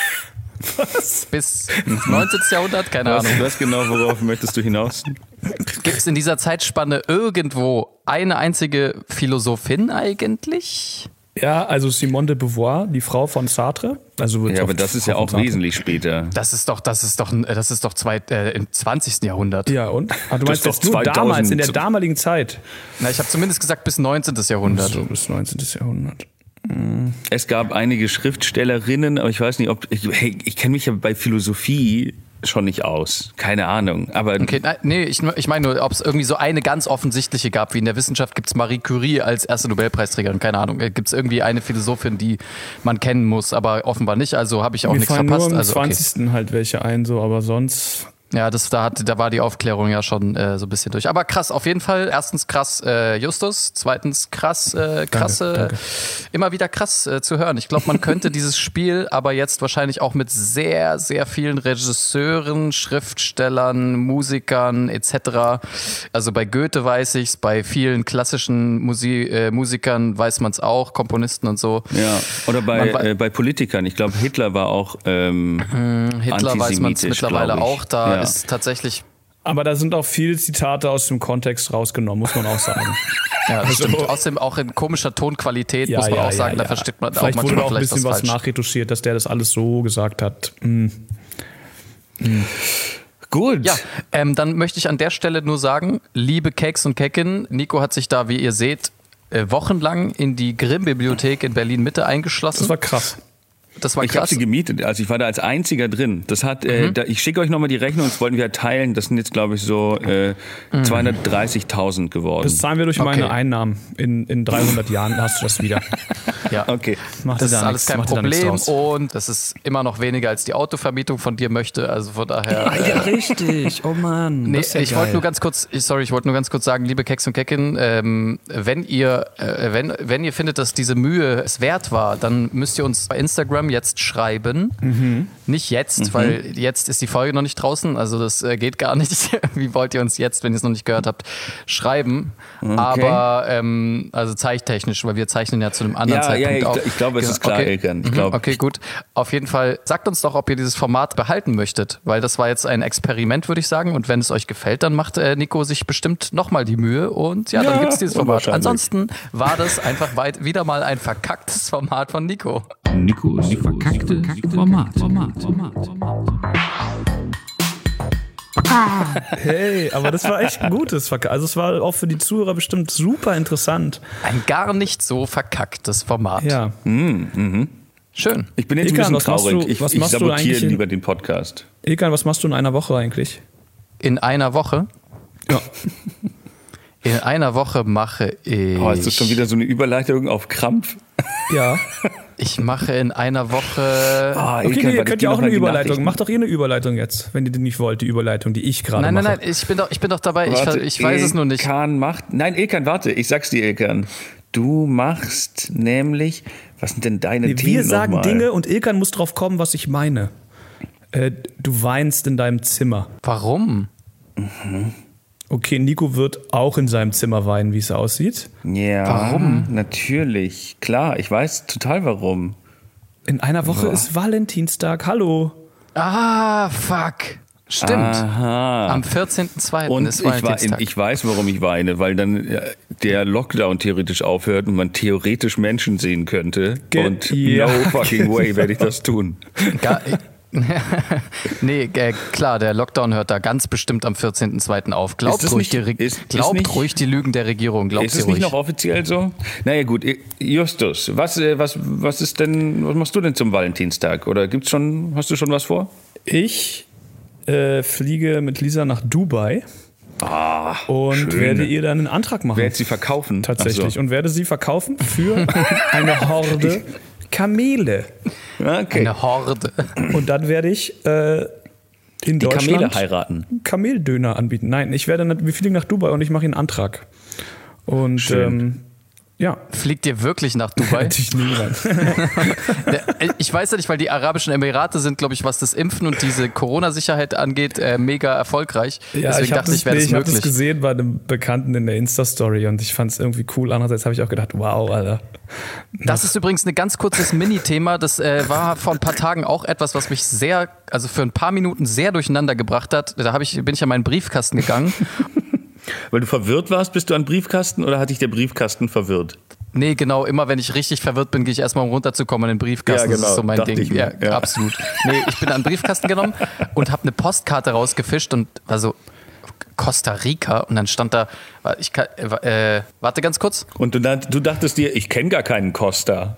19. Jahrhundert, keine Ahnung. Was genau, worauf möchtest du hinaus? Gibt es in dieser Zeitspanne irgendwo eine einzige Philosophin eigentlich? Ja, also Simone de Beauvoir, die Frau von Sartre. Also wird Ja, oft aber das ist Frau ja von auch Sartre. wesentlich später. Das ist doch im 20. Jahrhundert. Ja, und? Ah, du meinst Das ist jetzt doch nur damals, in der 2000. damaligen Zeit. Na, ich habe zumindest gesagt bis 19. Jahrhundert. So bis 19. Jahrhundert. Es gab einige Schriftstellerinnen, aber ich weiß nicht, ich kenne mich ja bei Philosophie schon nicht aus. Keine Ahnung. Aber Okay, nee, ich meine nur, ob es irgendwie so eine ganz offensichtliche gab, wie in der Wissenschaft gibt es Marie Curie als erste Nobelpreisträgerin, keine Ahnung. Gibt es irgendwie eine Philosophin, die man kennen muss, aber offenbar nicht, also habe ich auch Mir nichts fallen verpasst. nur im Also, okay. 20. halt welche ein, so, aber sonst Ja, da war die Aufklärung ja schon so ein bisschen durch. Aber krass, auf jeden Fall. Erstens krass Justus, zweitens krasse, Danke. immer wieder krass zu hören. Ich glaube, man könnte dieses Spiel aber jetzt wahrscheinlich auch mit sehr, sehr vielen Regisseuren, Schriftstellern, Musikern etc. Also bei Goethe weiß ich's, bei vielen klassischen Musikern weiß man es auch, Komponisten und so. Ja, oder bei Politikern. Ich glaube, Hitler war auch Hitler weiß man es mittlerweile auch, da ist tatsächlich. Aber da sind auch viele Zitate aus dem Kontext rausgenommen, muss man auch sagen. Ja, das stimmt. Außerdem auch in komischer Tonqualität, muss man auch sagen, da versteht man vielleicht auch manchmal wurde auch ein bisschen was falsch. nachretuschiert, dass der das alles so gesagt hat. Gut. Ja, dann möchte ich an der Stelle nur sagen, liebe Keks und Kekin, Nico hat sich da, wie ihr seht, wochenlang in die Grimm-Bibliothek in Berlin-Mitte eingeschlossen. Das war krass. Das war krass. Ich habe sie gemietet, also ich war da als einziger drin. Das hat, ich schicke euch nochmal die Rechnung, das wollten wir teilen. Das sind jetzt, glaube ich, so 230.000 geworden. Das zahlen wir durch meine Einnahmen. In 300 Jahren hast du das wieder. Ja, okay. Das ist alles kein Problem und das ist immer noch weniger als die Autovermietung von dir möchte. Also von daher. Ja, richtig. Oh Mann. Nee, ich wollte nur ganz kurz sagen, liebe Keks und Kekin, wenn ihr findet, dass diese Mühe es wert war, dann müsst ihr uns bei Instagram jetzt schreiben. Nicht jetzt, weil jetzt ist die Folge noch nicht draußen, also das geht gar nicht. Wie wollt ihr uns jetzt, wenn ihr es noch nicht gehört habt, schreiben? Okay. Aber also zeichtechnisch, weil wir zeichnen ja zu einem anderen Zeitpunkt auf. Ich glaube, es ist klar, Ilkan. Okay, gut. Auf jeden Fall, sagt uns doch, ob ihr dieses Format behalten möchtet, weil das war jetzt ein Experiment, würde ich sagen. Und wenn es euch gefällt, dann macht Nico sich bestimmt nochmal die Mühe und dann gibt es dieses Format. Ansonsten war das einfach wieder mal ein verkacktes Format von Nico. Nikos verkackte Format. Hey, aber das war echt ein gutes Verkack. Also es war auch für die Zuhörer bestimmt super interessant. Ein gar nicht so verkacktes Format. Ja. Schön. Ich bin jetzt Ilkan, ein bisschen traurig. Ich sabotiere lieber den Podcast. Ilkan, was machst du in einer Woche eigentlich? In einer Woche? Ja. In einer Woche mache ich... Oh, ist das schon wieder so eine Überleitung auf Krampf? Ja. Ich mache in einer Woche... Okay, ihr könnt ja auch eine Überleitung. Macht doch ihr eine Überleitung jetzt, wenn ihr die nicht wollt, die Überleitung, die ich gerade mache. Nein, ich bin doch dabei. Warte, ich weiß es nur nicht. Ilkan, warte, ich sag's dir, Ilkan. Du machst nämlich... Was sind denn deine Themen Wir sagen nochmal? Dinge und Ilkan muss drauf kommen, was ich meine. Du weinst in deinem Zimmer. Warum? Okay, Nico wird auch in seinem Zimmer weinen, wie es aussieht. Ja, Warum? Natürlich. Klar, ich weiß total warum. In einer Woche ist Valentinstag. Hallo. Ah, fuck. Stimmt. Aha. Am 14.02. Und ist Valentinstag. ich weiß, warum ich weine, weil dann der Lockdown theoretisch aufhört und man theoretisch Menschen sehen könnte. Und no fucking way werde ich das tun. Nee, klar, der Lockdown hört da ganz bestimmt am 14.02. auf. Glaubt ruhig die Lügen der Regierung. Glaubt ist es nicht noch offiziell so? Naja gut, Justus, was machst du denn zum Valentinstag? Oder hast du schon was vor? Ich fliege mit Lisa nach Dubai und werde ihr dann einen Antrag machen. Werde sie verkaufen? Tatsächlich. Und werde sie verkaufen für eine Horde Kamele. Okay. Eine Horde. Und dann werde ich in die Deutschland Kamele heiraten. Kameldöner anbieten. Nein, wir fliegen nach Dubai und ich mache einen Antrag. Und ja. Fliegt ihr wirklich nach Dubai? Natürlich niemand. Ich weiß ja nicht, weil die Arabischen Emirate sind, glaube ich, was das Impfen und diese Corona-Sicherheit angeht, mega erfolgreich. Ja, deswegen dachte ich, wäre das möglich. Ich habe das gesehen bei einem Bekannten in der Insta-Story und ich fand es irgendwie cool. Andererseits habe ich auch gedacht, wow, Alter. Das ist übrigens ein ganz kurzes Mini-Thema. Das war vor ein paar Tagen auch etwas, was mich für ein paar Minuten sehr durcheinander gebracht hat. Da bin ich an meinen Briefkasten gegangen. Weil du verwirrt warst, bist du an den Briefkasten oder hat dich der Briefkasten verwirrt? Nee, genau. Immer wenn ich richtig verwirrt bin, gehe ich erstmal, um runterzukommen, in den Briefkasten. Ja, genau. Das ist so mein Ding. Ja, absolut. Nee, ich bin an den Briefkasten genommen und habe eine Postkarte rausgefischt und war so Costa Rica und dann stand da, warte ganz kurz. Und du dachtest dir, ich kenne gar keinen Costa.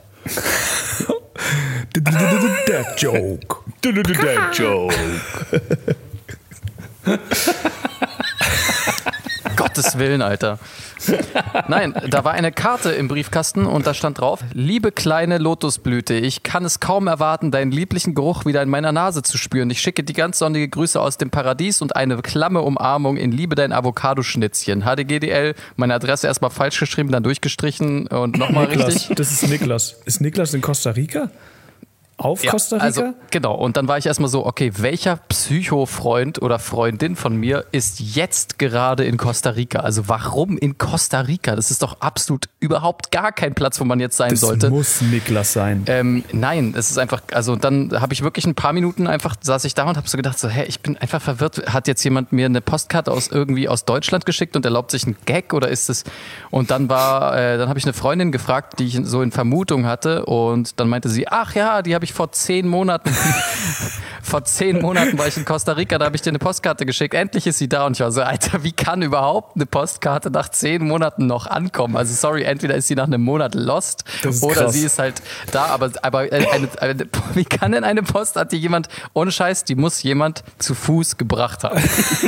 Dad Joke. Dad Joke. Gottes Willen, Alter. Nein, da war eine Karte im Briefkasten und da stand drauf: Liebe kleine Lotusblüte, ich kann es kaum erwarten, deinen lieblichen Geruch wieder in meiner Nase zu spüren. Ich schicke dir ganz sonnige Grüße aus dem Paradies und eine klamme Umarmung in Liebe, dein Avocadoschnitzchen. HDGDL, meine Adresse erstmal falsch geschrieben, dann durchgestrichen und nochmal richtig. Das ist Niklas. Ist Niklas in Costa Rica? Auf Costa Rica? Also, genau. Und dann war ich erstmal so, okay, welcher Psycho-Freund oder Freundin von mir ist jetzt gerade in Costa Rica? Also warum in Costa Rica? Das ist doch absolut überhaupt gar kein Platz, wo man jetzt sein sollte. Das muss Niklas sein. Nein, es ist einfach, also dann habe ich wirklich ein paar Minuten einfach, saß ich da und habe so gedacht, so, ich bin einfach verwirrt. Hat jetzt jemand mir eine Postkarte aus Deutschland geschickt und erlaubt sich einen Gag oder ist es? Und dann dann habe ich eine Freundin gefragt, die ich so in Vermutung hatte und dann meinte sie, ach ja, die habe ich vor 10 Monaten war ich in Costa Rica, da habe ich dir eine Postkarte geschickt. Endlich ist sie da und ich war so, Alter, wie kann überhaupt eine Postkarte nach 10 Monaten noch ankommen? Also sorry, entweder ist sie nach einem Monat lost oder krass. Sie ist halt da, aber wie kann denn eine Postkarte jemand, ohne Scheiß, die muss jemand zu Fuß gebracht haben.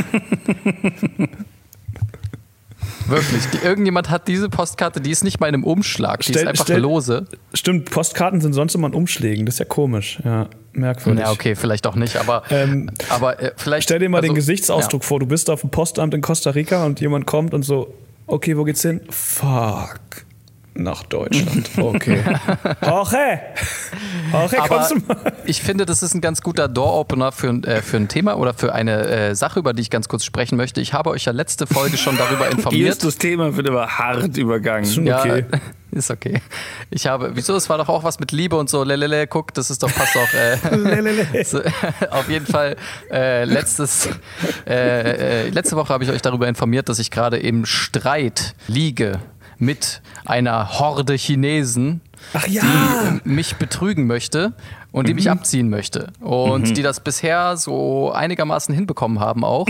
Wirklich, irgendjemand hat diese Postkarte, die ist nicht mal in einem Umschlag, die ist einfach lose. Stimmt, Postkarten sind sonst immer in Umschlägen, das ist ja komisch, ja, merkwürdig. Ja, okay, vielleicht auch nicht, aber vielleicht... Stell dir mal den Gesichtsausdruck vor, du bist auf dem Postamt in Costa Rica und jemand kommt und so, okay, wo geht's hin? Fuck, nach Deutschland, okay. Okay, kommst du mal? Ich finde, das ist ein ganz guter Door-Opener für ein Thema oder für eine Sache, über die ich ganz kurz sprechen möchte. Ich habe euch ja letzte Folge schon darüber informiert. Das Thema wird aber hart übergangen. Ist schon okay. Ja, ist okay. Wieso, es war doch auch was mit Liebe und so, lelele, guck, das ist doch fast auch, so, auf jeden Fall, letzte Woche habe ich euch darüber informiert, dass ich gerade im Streit liege mit einer Horde Chinesen, die mich betrügen möchte und die mich abziehen möchte. Und die das bisher so einigermaßen hinbekommen haben auch.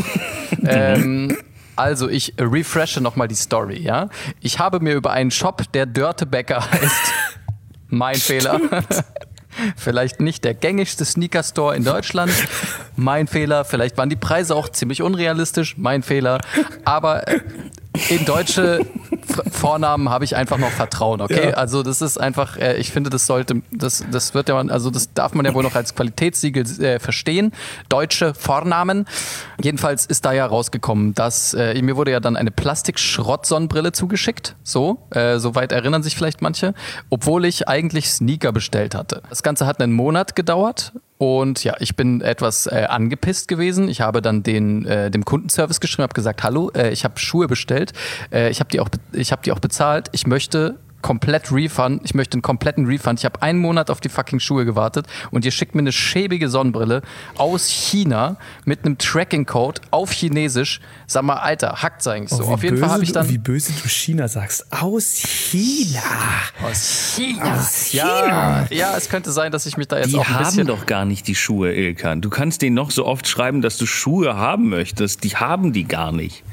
Also ich refreshe nochmal die Story, ja. Ich habe mir über einen Shop, der Dörtebäcker heißt, mein Fehler, vielleicht nicht der gängigste Sneaker-Store in Deutschland, mein Fehler, vielleicht waren die Preise auch ziemlich unrealistisch, mein Fehler, aber in deutsche Vornamen habe ich einfach noch Vertrauen, okay? Ja. Also das ist einfach, ich finde, das wird ja, also das darf man ja wohl noch als Qualitätssiegel verstehen. Deutsche Vornamen. Jedenfalls ist da ja rausgekommen, dass mir wurde ja dann eine Plastik-Schrott-Sonnenbrille zugeschickt. Soweit erinnern sich vielleicht manche, obwohl ich eigentlich Sneaker bestellt hatte. Das Ganze hat einen Monat gedauert. Und ja, ich bin etwas angepisst gewesen. Ich habe dann dem Kundenservice geschrieben, habe gesagt, hallo, ich habe Schuhe bestellt, ich habe die auch bezahlt, ich möchte komplett Refund, ich möchte einen kompletten Refund. Ich habe einen Monat auf die fucking Schuhe gewartet und ihr schickt mir eine schäbige Sonnenbrille aus China mit einem Tracking-Code auf Chinesisch. Sag mal, Alter, hackt's eigentlich so. Auf jeden Fall habe ich dann... Wie böse du China sagst. Aus China. Aus China. Ja, es könnte sein, dass ich mich da jetzt auch ein bisschen... Die haben doch gar nicht die Schuhe, Ilkan. Du kannst denen noch so oft schreiben, dass du Schuhe haben möchtest. Die haben die gar nicht.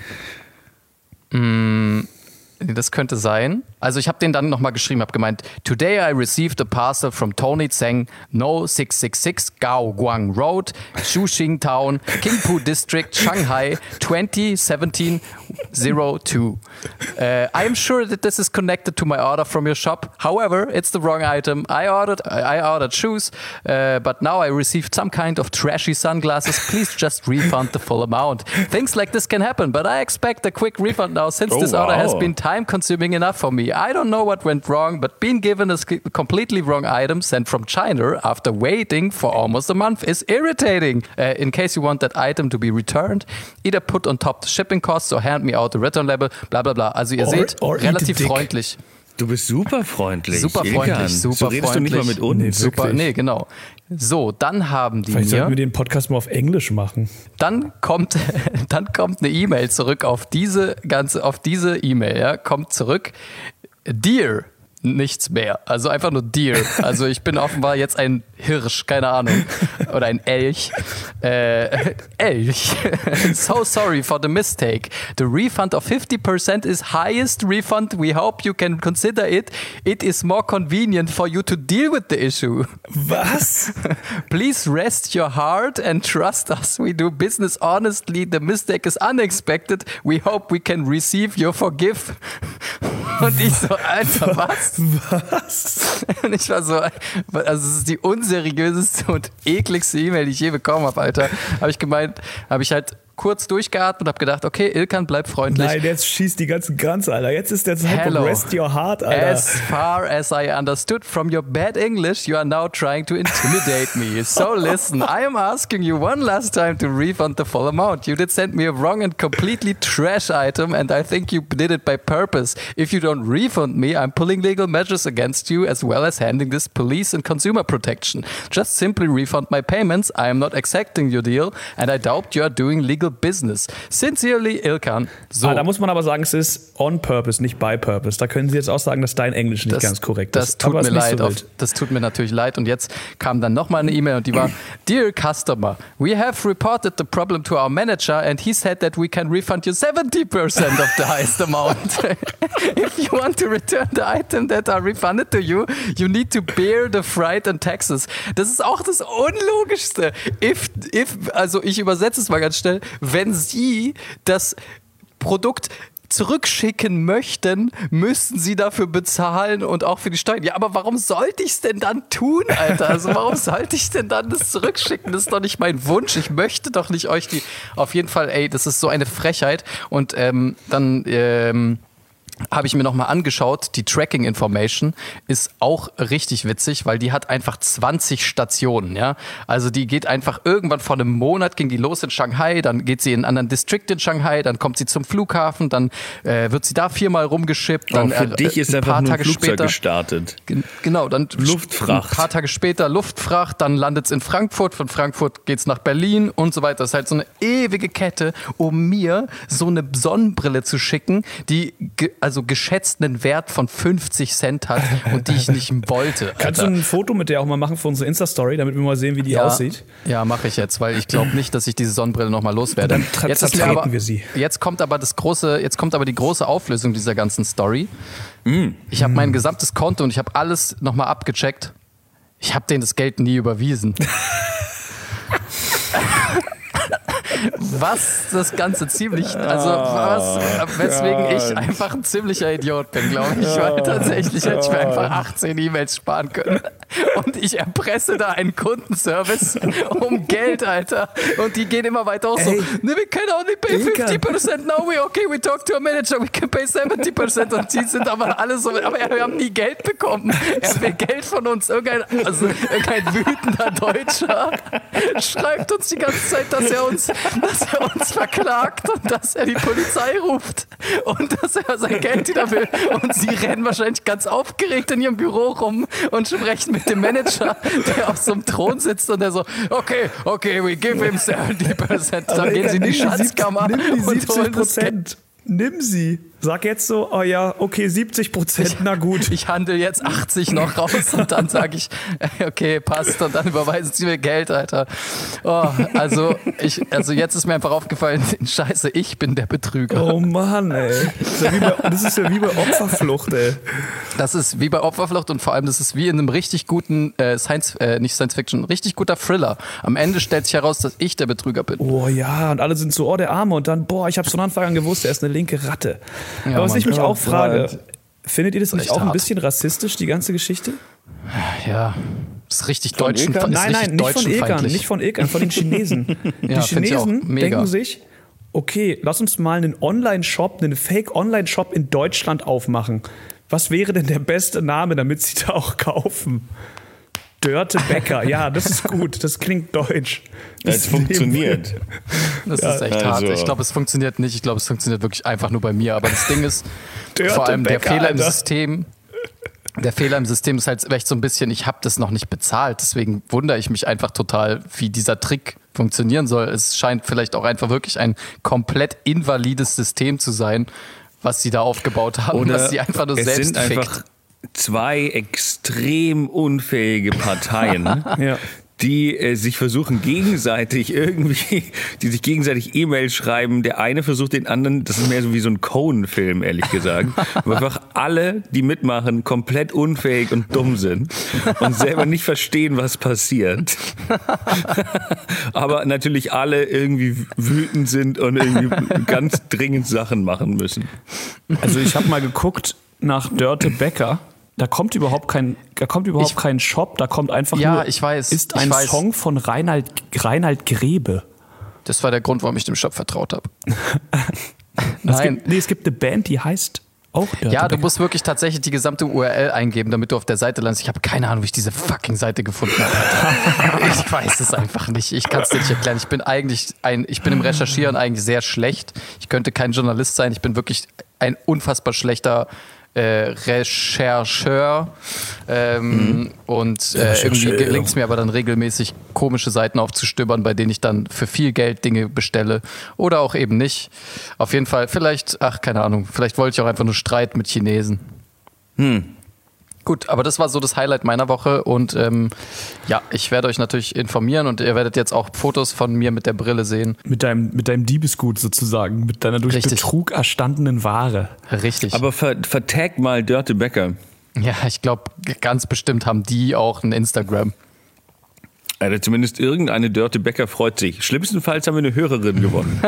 Das könnte sein. Also ich habe denen dann nochmal geschrieben, habe gemeint, Today I received a parcel from Tony Tseng, No 666 Gao Guang Road, Shuxing Town, Qingpu District, Shanghai, 2017-02. I am sure that this is connected to my order from your shop. However, it's the wrong item. I ordered shoes, but now I received some kind of trashy sunglasses. Please just refund the full amount. Things like this can happen, but I expect a quick refund now since this order has been time-consuming enough for me. I don't know what went wrong, but being given a completely wrong item sent from China after waiting for almost a month is irritating. In case you want that item to be returned, either put on top the shipping costs or hand me out the return label, bla bla bla. Also ihr seht, relativ freundlich. Du bist super freundlich. Super freundlich, super so redest freundlich. Du nicht mal mit uns. Nee, genau. So, dann haben die Vielleicht sollten wir den Podcast mal auf Englisch machen. Dann kommt eine E-Mail zurück auf diese E-Mail, ja, kommt zurück. Dear, nichts mehr. Also einfach nur Deer. Also ich bin offenbar jetzt ein Hirsch, keine Ahnung. Oder ein Elch. Elch. So sorry for the mistake. The refund of 50% is highest refund. We hope you can consider it. It is more convenient for you to deal with the issue. Was? Please rest your heart and trust us. We do business honestly. The mistake is unexpected. We hope we can receive your forgive. Und ich so, Alter, was? Was? Und ich war so, also es ist die unseriöseste und ekligste E-Mail, die ich je bekommen habe, Alter. Habe ich halt kurz durchgeatmet und habe gedacht, okay, Ilkan, bleib freundlich. Nein, jetzt schießt die ganzen Grenzen, Alter. Jetzt ist der Zeitpunkt, rest your heart, Alter. As far as I understood from your bad English, you are now trying to intimidate me. So listen, I am asking you one last time to refund the full amount. You did send me a wrong and completely trash item and I think you did it by purpose. If you don't refund me, I'm pulling legal measures against you as well as handing this police and consumer protection. Just simply refund my payments. I am not accepting your deal and I doubt you are doing legal business. Sincerely, Ilkan. So. Da muss man aber sagen, es ist on purpose, nicht by purpose. Da können Sie jetzt auch sagen, dass dein Englisch nicht ganz korrekt ist. Das tut mir leid. Das tut mir natürlich leid. Und jetzt kam dann nochmal eine E-Mail und die war: Dear customer, we have reported the problem to our manager and he said that we can refund you 70% of the highest amount. If you want to return the item that are refunded to you, you need to bear the freight and taxes. Das ist auch das Unlogischste. Also ich übersetze es mal ganz schnell. Wenn Sie das Produkt zurückschicken möchten, müssten Sie dafür bezahlen und auch für die Steuern. Ja, aber warum sollte ich es denn dann tun, Alter? Also warum sollte ich denn dann das zurückschicken? Das ist doch nicht mein Wunsch. Ich möchte doch nicht euch die... Auf jeden Fall, ey, das ist so eine Frechheit. Und dann... habe ich mir nochmal angeschaut, die Tracking Information ist auch richtig witzig, weil die hat einfach 20 Stationen, ja. Also die geht einfach irgendwann vor einem Monat, ging die los in Shanghai, dann geht sie in einen anderen District in Shanghai, dann kommt sie zum Flughafen, dann wird sie da 4-mal rumgeschippt. Dann für dich ist einfach nur ein Flugzeug gestartet. Genau, dann Luftfracht. Ein paar Tage später Luftfracht, dann landet es in Frankfurt, von Frankfurt geht's nach Berlin und so weiter. Das ist halt so eine ewige Kette, um mir so eine Sonnenbrille zu schicken, die also geschätzt einen Wert von 50 Cent hat und die ich nicht wollte. Alter. Kannst du ein Foto mit der auch mal machen für unsere Insta-Story, damit wir mal sehen, wie die aussieht? Ja, mache ich jetzt, weil ich glaube nicht, dass ich diese Sonnenbrille nochmal loswerde. Dann zertreten wir sie. Jetzt kommt aber die große Auflösung dieser ganzen Story. Ich habe mein gesamtes Konto und ich habe alles nochmal abgecheckt. Ich habe denen das Geld nie überwiesen. Was das Ganze weswegen ich einfach ein ziemlicher Idiot bin, glaube ich, weil tatsächlich hätte ich mir einfach 18 E-Mails sparen können. Und ich erpresse da einen Kundenservice um Geld, Alter. Und die gehen immer weiter auch so, we can only pay 50%, now we talk to a manager, we can pay 70%. Und die sind aber alle so, aber wir haben nie Geld bekommen. Er will Geld von uns. Irgendein wütender Deutscher schreibt uns die ganze Zeit, dass er uns verklagt und dass er die Polizei ruft und dass er sein Geld wieder will. Und sie rennen wahrscheinlich ganz aufgeregt in ihrem Büro rum und sprechen mit dem Manager, der auf so einem Thron sitzt und der so, okay, we give him 70%. Dann gehen sie in die Schatzkammer nimm die und holen 70%. Nimm sie. Sag jetzt so, oh ja, okay, 70%, na gut. Ich handle jetzt 80 noch raus und dann sage ich, okay, passt und dann überweisen sie mir Geld, Alter. Oh, also jetzt ist mir einfach aufgefallen, scheiße, ich bin der Betrüger. Oh Mann, ey. Das ist ja wie bei Opferflucht, ey. Das ist wie bei Opferflucht und vor allem, das ist wie in einem richtig guten nicht Science-Fiction, richtig guter Thriller. Am Ende stellt sich heraus, dass ich der Betrüger bin. Oh ja, und alle sind so, oh, der Arme und dann, boah, ich hab's von Anfang an gewusst, er ist eine linke Ratte. Ja, aber was ich mich auch frage, findet ihr das nicht auch ein bisschen rassistisch, die ganze Geschichte? Ja, das ist richtig deutschen. Nein, nicht von Ilkan, von den Chinesen. Die Chinesen denken sich, okay, lass uns mal einen Online-Shop, einen Fake-Online-Shop in Deutschland aufmachen. Was wäre denn der beste Name, damit sie da auch kaufen? Dörte Bäcker, ja, das ist gut, das klingt deutsch. Das funktioniert. Das ist echt hart. Ich glaube, es funktioniert nicht. Ich glaube, es funktioniert wirklich einfach nur bei mir. Aber das Ding ist, vor allem der Fehler im System. Der Fehler im System ist halt echt so ein bisschen, ich habe das noch nicht bezahlt. Deswegen wundere ich mich einfach total, wie dieser Trick funktionieren soll. Es scheint vielleicht auch einfach wirklich ein komplett invalides System zu sein, was sie da aufgebaut haben, oder was sie einfach nur selbst fickt. zwei extrem unfähige Parteien, die sich versuchen gegenseitig E-Mails schreiben. Der eine versucht den anderen, das ist mehr so wie so ein Coen-Film, ehrlich gesagt, wo einfach alle, die mitmachen, komplett unfähig und dumm sind und selber nicht verstehen, was passiert. Aber natürlich alle irgendwie wütend sind und irgendwie ganz dringend Sachen machen müssen. Also ich habe mal geguckt nach Dörte Becker. Da kommt überhaupt kein Shop, da kommt einfach ist ein Song von Reinhard Grebe. Das war der Grund, warum ich dem Shop vertraut habe. Es gibt eine Band, die heißt auch Dörte Becker. Du musst wirklich tatsächlich die gesamte URL eingeben, damit du auf der Seite landest. Ich habe keine Ahnung, wie ich diese fucking Seite gefunden habe. Ich weiß es einfach nicht. Ich kann es dir nicht erklären. Ich bin im Recherchieren eigentlich sehr schlecht. Ich könnte kein Journalist sein. Ich bin wirklich ein unfassbar schlechter Rechercheur und irgendwie gelingt es mir aber dann regelmäßig komische Seiten aufzustöbern, bei denen ich dann für viel Geld Dinge bestelle oder auch eben nicht. Auf jeden Fall, vielleicht wollte ich auch einfach nur Streit mit Chinesen. Gut, aber das war so das Highlight meiner Woche und ich werde euch natürlich informieren und ihr werdet jetzt auch Fotos von mir mit der Brille sehen. Mit deinem Diebesgut sozusagen, mit deiner durch Betrug erstandenen Ware. Richtig. Aber vertag mal Dörte Becker. Ja, ich glaube, ganz bestimmt haben die auch ein Instagram. Also zumindest irgendeine Dörte Becker freut sich. Schlimmstenfalls haben wir eine Hörerin gewonnen.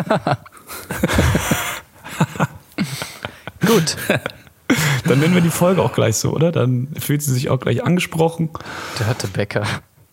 Gut. Dann nennen wir die Folge auch gleich so, oder? Dann fühlt sie sich auch gleich angesprochen. Dörte Becker.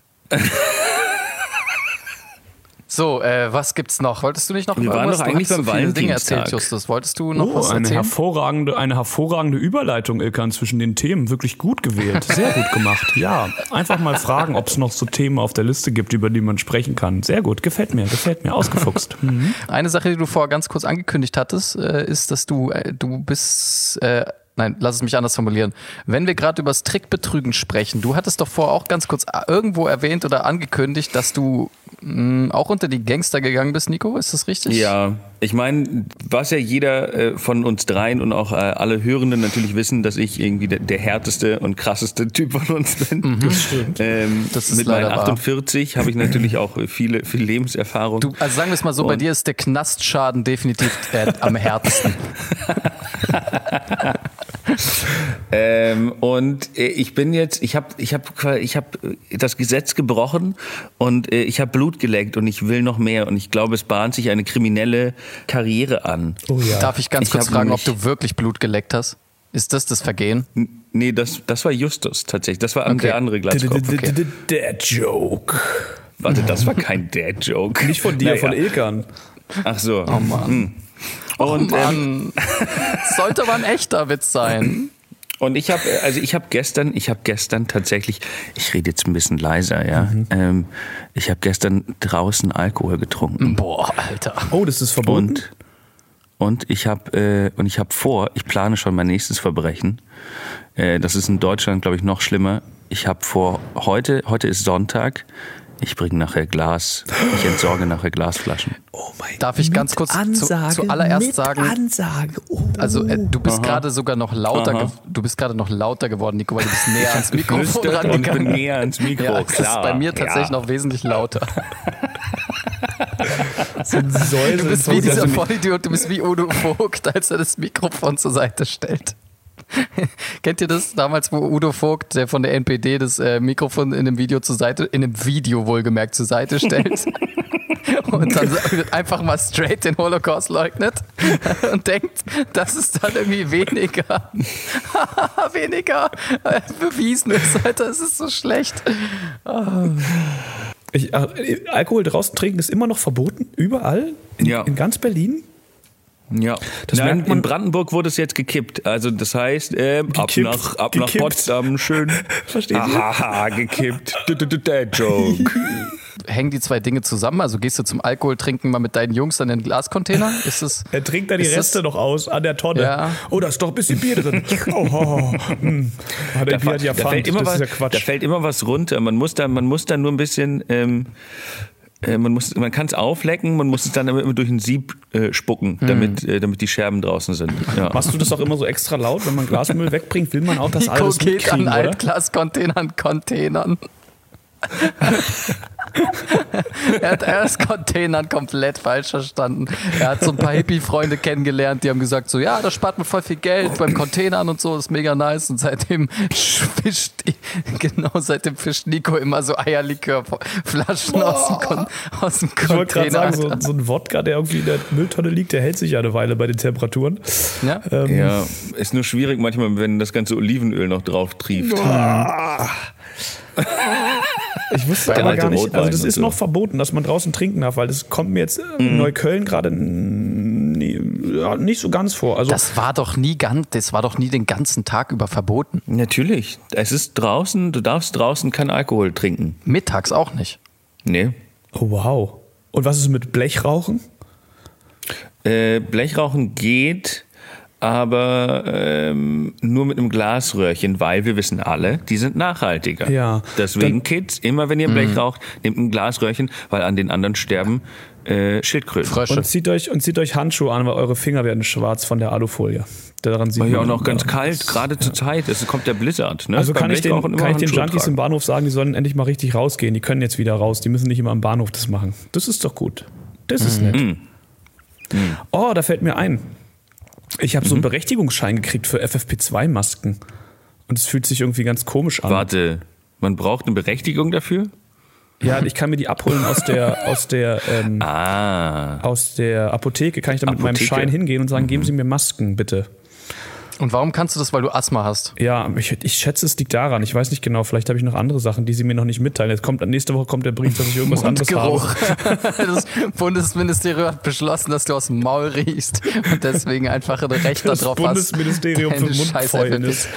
So, was gibt's noch? Wolltest du nicht noch Wir waren doch eigentlich beim Dinge erzählt, Valentinstag. Justus? Wolltest du noch was eine erzählen? eine hervorragende Überleitung, Ilkan, zwischen den Themen. Wirklich gut gewählt. Sehr gut gemacht. Ja, einfach mal fragen, ob es noch so Themen auf der Liste gibt, über die man sprechen kann. Sehr gut, gefällt mir. Ausgefuchst. Mhm. Eine Sache, die du vorher ganz kurz angekündigt hattest, ist, dass du bist... Nein, lass es mich anders formulieren. Wenn wir gerade über das Trickbetrügen sprechen, du hattest doch vorher auch ganz kurz irgendwo erwähnt oder angekündigt, dass du auch unter die Gangster gegangen bist, Nico. Ist das richtig? Ja, ich meine, was ja jeder von uns dreien und auch alle Hörenden natürlich wissen, dass ich irgendwie der härteste und krasseste Typ von uns bin. Das stimmt. Das ist mit meinen 48 habe ich natürlich auch viel Lebenserfahrung. Also sagen wir es mal so, bei dir ist der Knastschaden definitiv am härtesten. Und ich bin jetzt, ich habe das Gesetz gebrochen und ich habe Blut geleckt und ich will noch mehr und ich glaube, es bahnt sich eine kriminelle Karriere an. Oh ja. Darf ich ganz kurz fragen, ob du wirklich Blut geleckt hast? Ist das Vergehen? Nee, das war Justus tatsächlich. Das war der andere Glatzkopf. Dad Joke. Warte, das war kein Dad Joke. Nicht von dir, von Ilkan. Ach so. Oh Mann. Und sollte aber ein echter Witz sein. Und ich habe gestern tatsächlich, ich rede jetzt ein bisschen leiser, ja. Ich habe gestern draußen Alkohol getrunken. Boah, Alter. Oh, das ist verboten. Und ich plane schon mein nächstes Verbrechen. Das ist in Deutschland, glaube ich, noch schlimmer. Ich habe vor, heute ist Sonntag. Ich bringe nachher Glas. Ich entsorge nachher Glasflaschen. Oh mein Gott. Darf ich ganz kurz zuallererst sagen? Ansage. Oh. Also du bist gerade sogar noch lauter. Du bist gerade noch lauter geworden, Nico, weil du bist näher ans Mikrofon rangegangen. Und ich bin näher ans Mikro. Ja, das ist bei mir tatsächlich noch wesentlich lauter. Du bist wie dieser Vollidiot. Du bist wie Udo Vogt, als er das Mikrofon zur Seite stellt. Kennt ihr das damals, wo Udo Vogt, der von der NPD, das Mikrofon in einem Video wohlgemerkt zur Seite stellt und dann einfach mal straight den Holocaust leugnet und denkt, das ist dann irgendwie weniger bewiesen ist, Alter, es ist so schlecht. Alkohol draußen trinken ist immer noch verboten, überall, in ganz Berlin. Ja, in Brandenburg wurde es jetzt gekippt. Also das heißt, ab nach Potsdam schön. Versteht ihr? Haha, gekippt. Dad Joke. Hängen die zwei Dinge zusammen? Also gehst du zum Alkohol trinken mal mit deinen Jungs an den Glascontainer? Er trinkt da die Reste noch aus an der Tonne. Ja. Oh, da ist doch ein bisschen Bier drin. Da fällt immer was runter. Man muss da nur ein bisschen Man kann es auflecken, man muss es dann immer durch ein Sieb spucken, damit die Scherben draußen sind. Ja. Machst du das auch immer so extra laut, wenn man Glasmüll wegbringt? Will man auch das alles Nico geht mitkriegen, an oder? Altglas-Containern. Er hat erst Containern komplett falsch verstanden. Er hat so ein paar Hippie-Freunde kennengelernt, die haben gesagt so, ja, das spart mir voll viel Geld beim Containern und so, das ist mega nice. Und seitdem fischt Nico immer so Eierlikörflaschen aus dem Container. Ich wollte gerade sagen, so ein Wodka, der irgendwie in der Mülltonne liegt, der hält sich ja eine Weile bei den Temperaturen. Ja, ja, ist nur schwierig manchmal, wenn das ganze Olivenöl noch drauf trieft. Ich wusste aber gar nicht, also das ist noch verboten, dass man draußen trinken darf, weil das kommt mir jetzt in Neukölln gerade nicht so ganz vor. Also das war doch nie den ganzen Tag über verboten. Natürlich, es ist draußen, du darfst draußen keinen Alkohol trinken. Mittags auch nicht. Nee. Oh, wow. Und was ist mit Blechrauchen? Blechrauchen geht, aber nur mit einem Glasröhrchen, weil wir wissen alle, die sind nachhaltiger. Ja. Deswegen, Kids, immer wenn ihr Blech raucht, nehmt ein Glasröhrchen, weil an den anderen sterben Schildkröten. Frösche. Und zieht euch Handschuhe an, weil eure Finger werden schwarz von der Alufolie. Daran sieht War man ja auch noch ganz kalt, gerade zur Zeit. Es kommt der Blizzard. Ne? Also kann ich den Junkies tragen. im Bahnhof sagen, die sollen endlich mal richtig rausgehen. Die können jetzt wieder raus. Die müssen nicht immer am Bahnhof das machen. Das ist doch gut. Das ist nett. Oh, da fällt mir ein. Ich habe so einen Berechtigungsschein gekriegt für FFP2-Masken. Und es fühlt sich irgendwie ganz komisch an. Warte, man braucht eine Berechtigung dafür? Ja, ich kann mir die abholen aus der Apotheke. Kann ich dann mit meinem Schein hingehen und sagen, geben Sie mir Masken, bitte. Und warum kannst du das, weil du Asthma hast? Ja, ich schätze, es liegt daran. Ich weiß nicht genau, vielleicht habe ich noch andere Sachen, die sie mir noch nicht mitteilen. Nächste Woche kommt der Brief, dass ich irgendwas anderes habe. Das Bundesministerium hat beschlossen, dass du aus dem Maul riechst und deswegen einfach ein Recht darauf hast. Das Bundesministerium für Mundfäulnis.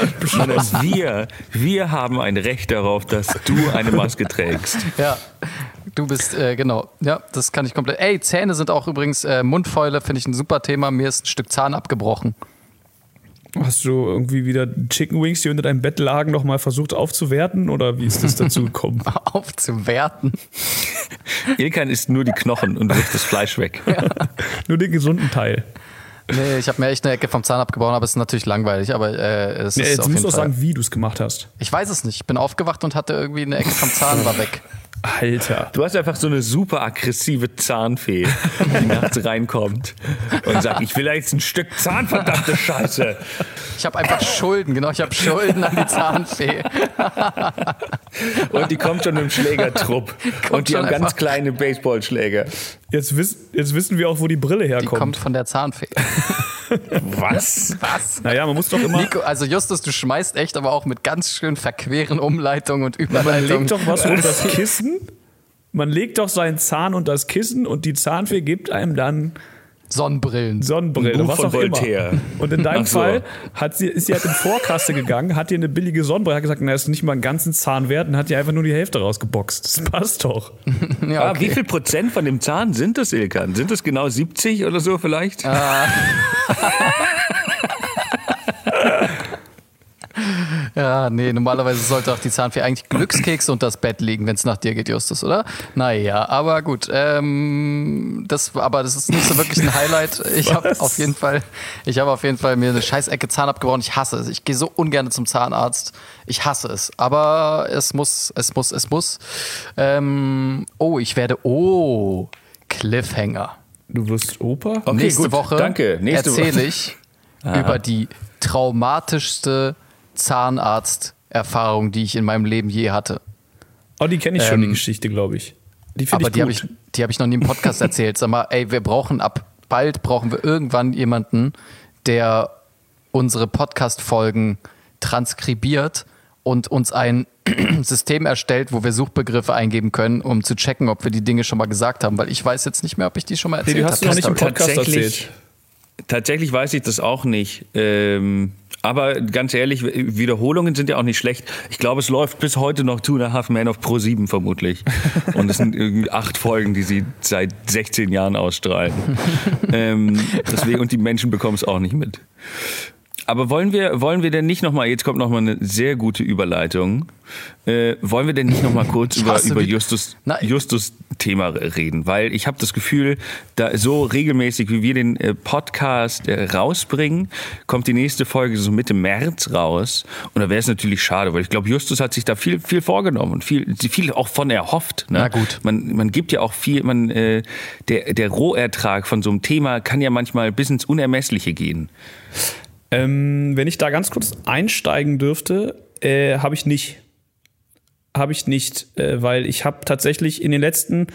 Wir haben ein Recht darauf, dass du eine Maske trägst. Ja, du bist, genau. Ja, das kann ich komplett. Ey, Zähne sind auch übrigens, Mundfäule finde ich ein super Thema. Mir ist ein Stück Zahn abgebrochen. Hast du irgendwie wieder Chicken Wings, die unter deinem Bett lagen, noch mal versucht aufzuwerten? Oder wie ist das dazu gekommen? Aufzuwerten? Ilkan isst nur die Knochen und wirft das Fleisch weg. Ja. Nur den gesunden Teil. Nee, ich habe mir echt eine Ecke vom Zahn abgebaut, aber es ist natürlich langweilig. Aber es ist jetzt auf musst jeden du auch Fall sagen, wie du es gemacht hast. Ich weiß es nicht. Ich bin aufgewacht und hatte irgendwie eine Ecke vom Zahn war weg. Alter. Du hast einfach so eine super aggressive Zahnfee, die nachts reinkommt und sagt, ich will jetzt ein Stück Zahn, verdammte Scheiße. Ich habe einfach Schulden, genau, ich habe Schulden an die Zahnfee. Und die kommt schon im Schlägertrupp. Und die haben ganz kleine Baseballschläger. Jetzt wissen wir auch, wo die Brille herkommt. Die kommt von der Zahnfee. Was? Naja, man muss doch immer... Nico, also Justus, du schmeißt echt, aber auch mit ganz schön verqueren Umleitungen und Überleitungen. Man legt doch was unter das Kissen. Man legt doch seinen Zahn unter das Kissen und die Zahnfee gibt einem dann... Sonnenbrillen, was auch Voltaire. Immer. Und in deinem Fall ist sie halt in Vorkasse gegangen, hat dir eine billige Sonnenbrille, hat gesagt, na, das ist nicht mal einen ganzen Zahn wert und hat dir einfach nur die Hälfte rausgeboxt. Das passt doch. Ja, okay. Wie viel Prozent von dem Zahn sind das, Ilkan? Sind das genau 70 oder so vielleicht? Ja, nee, normalerweise sollte auch die Zahnfee eigentlich Glückskekse unter das Bett legen, wenn es nach dir geht, Justus, oder? Naja, aber gut. Das ist nicht so wirklich ein Highlight. Ich habe auf jeden Fall mir eine scheiß Ecke Zahn abgebrochen. Ich hasse es. Ich gehe so ungern zum Zahnarzt. Ich hasse es. Aber es muss. Cliffhanger. Du wirst Opa? Okay, Nächste Woche erzähle ich über die traumatischste Zahnarzterfahrung, die ich in meinem Leben je hatte. Oh, die kenne ich schon, die Geschichte, glaube ich. Die finde ich gut. Die habe ich noch nie im Podcast erzählt. Sag mal, ey, bald brauchen wir irgendwann jemanden, der unsere Podcast-Folgen transkribiert und uns ein System erstellt, wo wir Suchbegriffe eingeben können, um zu checken, ob wir die Dinge schon mal gesagt haben. Weil ich weiß jetzt nicht mehr, ob ich die schon mal erzählt habe. Du hast noch nicht im Podcast erzählt. Tatsächlich weiß ich das auch nicht. Aber ganz ehrlich, Wiederholungen sind ja auch nicht schlecht. Ich glaube, es läuft bis heute noch 2.5 Men auf Pro7 vermutlich. Und es sind irgendwie 8 Folgen, die sie seit 16 Jahren ausstrahlen. Deswegen, und die Menschen bekommen es auch nicht mit. Aber wollen wir denn nicht nochmal, jetzt kommt nochmal eine sehr gute Überleitung, wollen wir denn nicht nochmal kurz über Justus Thema reden? Weil ich habe das Gefühl, da so regelmäßig, wie wir den Podcast rausbringen, kommt die nächste Folge so Mitte März raus. Und da wäre es natürlich schade, weil ich glaube, Justus hat sich da viel vorgenommen und viel auch von erhofft. Ne? Na gut. Man gibt ja auch viel, der Rohertrag von so einem Thema kann ja manchmal bis ins Unermessliche gehen. Wenn ich da ganz kurz einsteigen dürfte, habe ich nicht. Weil ich habe tatsächlich in den letzten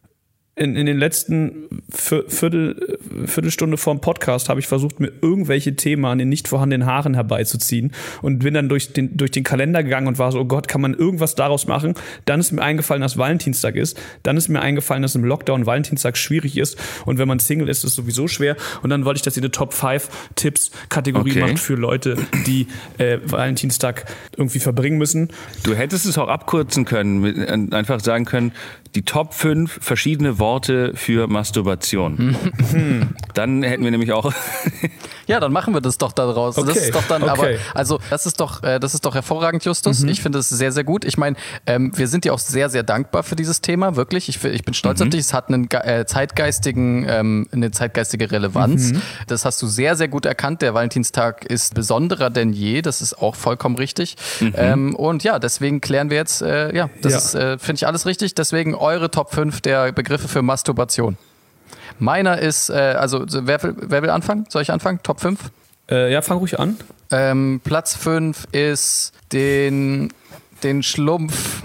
Viertelstunde vorm Podcast habe ich versucht, mir irgendwelche Themen an den nicht vorhandenen Haaren herbeizuziehen und bin dann durch den Kalender gegangen und war so, oh Gott, kann man irgendwas daraus machen? Dann ist mir eingefallen, dass Valentinstag ist. Dann ist mir eingefallen, dass im Lockdown Valentinstag schwierig ist und wenn man Single ist, ist es sowieso schwer. Und dann wollte ich, dass ihr eine Top-5-Tipps-Kategorie macht für Leute, die Valentinstag irgendwie verbringen müssen. Du hättest es auch abkürzen können, einfach sagen können, die Top 5 verschiedene Worte für Masturbation. Dann hätten wir nämlich auch... Ja, dann machen wir das doch daraus. Okay. Das ist doch dann, aber also das ist doch hervorragend, Justus. Ich finde es sehr, sehr gut. Ich meine, wir sind dir auch sehr, sehr dankbar für dieses Thema, wirklich. Ich bin stolz auf dich. Es hat eine zeitgeistige Relevanz. Das hast du sehr, sehr gut erkannt. Der Valentinstag ist besonderer denn je. Das ist auch vollkommen richtig. Und ja, deswegen klären wir jetzt, finde ich alles richtig. Deswegen eure Top 5 der Begriffe für Masturbation. Meiner ist, wer will anfangen? Soll ich anfangen? Top 5? Ja, fang ruhig an. Platz 5 ist den Schlumpf.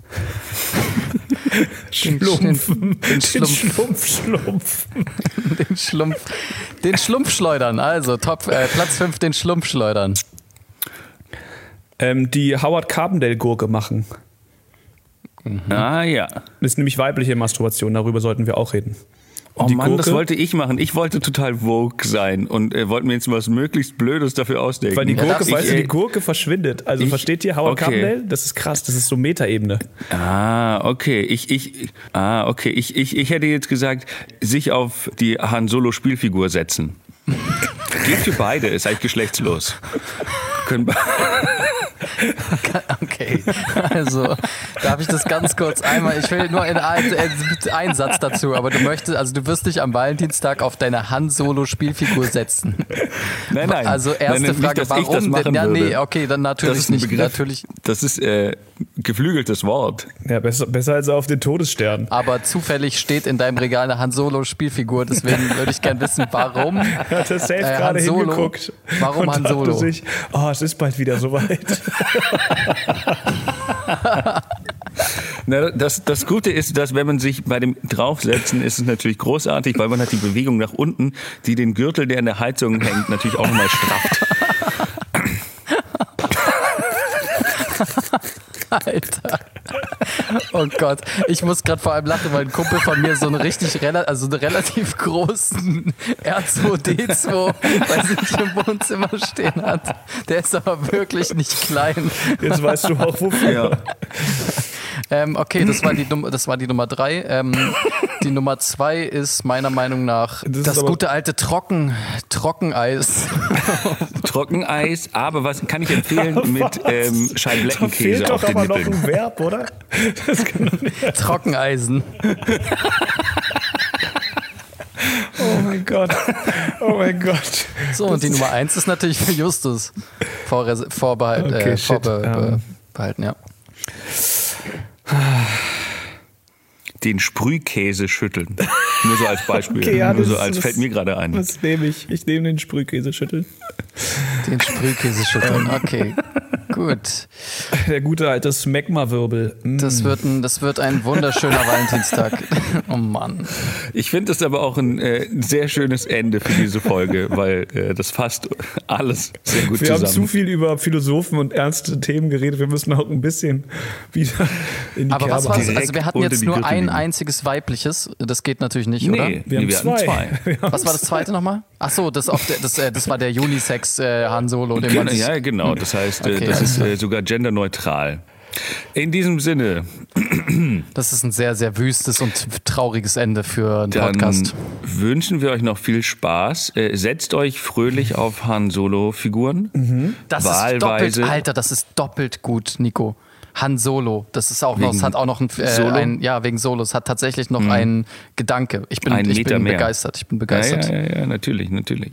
Den Schlumpfschleudern. Also Platz 5, den Schlumpfschleudern. Die Howard Carpendale-Gurke machen. Ah ja. Das ist nämlich weibliche Masturbation, darüber sollten wir auch reden. Oh Mann, Gurke, das wollte ich machen. Ich wollte total woke sein und wollte mir jetzt was möglichst Blödes dafür ausdenken. Weil die Gurke, verschwindet. Also versteht ihr Howard Carpendale? Das ist krass, das ist so Metaebene. Okay. Ich hätte jetzt gesagt, sich auf die Han Solo Spielfigur setzen. Geht für beide, ist eigentlich geschlechtslos. Okay, also darf ich das ganz kurz einmal, ich will nur einen Satz dazu, aber du wirst dich am Valentinstag auf deine Han Solo Spielfigur setzen. Nein. Also erste Frage, nicht, warum? Ich das machen würde. Okay, dann natürlich nicht. Natürlich. Das ist geflügeltes Wort. Ja, besser als auf den Todesstern. Aber zufällig steht in deinem Regal eine Han Solo Spielfigur, deswegen würde ich gerne wissen, warum. Hat er safe gerade hingeguckt. Warum Han Solo? Sich, es ist bald wieder soweit. Na, das Gute ist, dass wenn man sich bei dem Draufsetzen, ist es natürlich großartig, weil man hat die Bewegung nach unten, die den Gürtel, der in der Heizung hängt, natürlich auch nochmal strafft. Alter. Oh Gott. Ich muss gerade vor allem lachen, weil ein Kumpel von mir so einen relativ großen R2D2 bei sich im Wohnzimmer stehen hat. Der ist aber wirklich nicht klein. Jetzt weißt du auch wofür. Okay, das war die Nummer 3. Die Nummer 2 ist meiner Meinung nach das gute alte Trockeneis. Trockeneis, aber was kann ich empfehlen mit Scheibleckenkäse auf den Nippeln? Da fehlt doch aber noch ein Verb, oder? Das kann doch nicht. Trockeneisen. Oh mein Gott. So, und die Nummer 1 ist natürlich für Justus vorbehalten, ja. Den Sprühkäse schütteln. Nur so als Beispiel. Okay, ja, fällt mir gerade ein. Was nehme ich? Ich nehme den Sprühkäse schütteln. Den Sprühkäse schütteln, okay. Gut. Der gute alte Smegma-Wirbel. Das wird ein wunderschöner Valentinstag. Oh Mann. Ich finde das aber auch ein sehr schönes Ende für diese Folge, weil das fasst alles sehr gut zusammen. Wir haben zu viel über Philosophen und ernste Themen geredet. Wir müssen auch ein bisschen wieder in die Aber Kerbe. was war's? Also wir hatten jetzt nur ein einziges weibliches. Das geht natürlich nicht, oder? Wir haben zwei. Was war das zweite nochmal? Ach so, das war der Unisex Han Solo. Ja, genau. Das heißt, das ist sogar genderneutral. In diesem Sinne, Das ist ein sehr, sehr wüstes und trauriges Ende für einen Podcast. Dann wünschen wir euch noch viel Spaß. Setzt euch fröhlich auf Han Solo-Figuren. Das ist doppelt, Alter, das ist doppelt gut, Nico. Han Solo, das ist auch noch, es hat auch noch wegen Solo, es hat tatsächlich noch einen Gedanke. Ich bin begeistert. Ja, natürlich.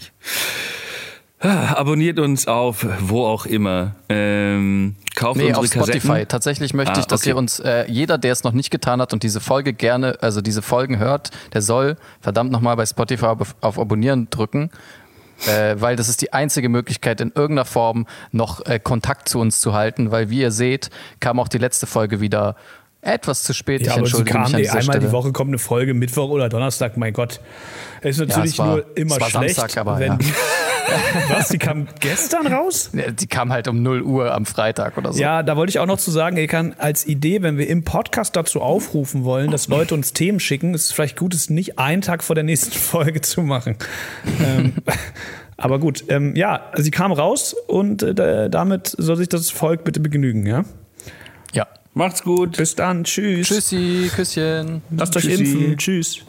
Abonniert uns auf wo auch immer. Kauft unsere auf Spotify. Kassetten. Tatsächlich möchte ich, dass ihr uns, jeder, der es noch nicht getan hat und diese Folge diese Folgen hört, der soll verdammt nochmal bei Spotify auf Abonnieren drücken. Weil das ist die einzige Möglichkeit, in irgendeiner Form noch Kontakt zu uns zu halten, weil wie ihr seht, kam auch die letzte Folge wieder etwas zu spät. Ja, ich entschuldige mich an dieser einmal Stelle. Die Woche kommt eine Folge, Mittwoch oder Donnerstag, mein Gott. Es ist natürlich nur immer schlecht, Samstag, aber wenn Was, die kam gestern raus? Die kam halt um 0 Uhr am Freitag oder so. Ja, da wollte ich auch noch zu sagen, Ekan, als Idee, wenn wir im Podcast dazu aufrufen wollen, dass Leute uns Themen schicken, ist es vielleicht gut, es nicht einen Tag vor der nächsten Folge zu machen. Aber gut, also sie kam raus und damit soll sich das Volk bitte begnügen, ja? Ja. Macht's gut. Bis dann, tschüss. Tschüssi, Küsschen. Lasst euch impfen, tschüss.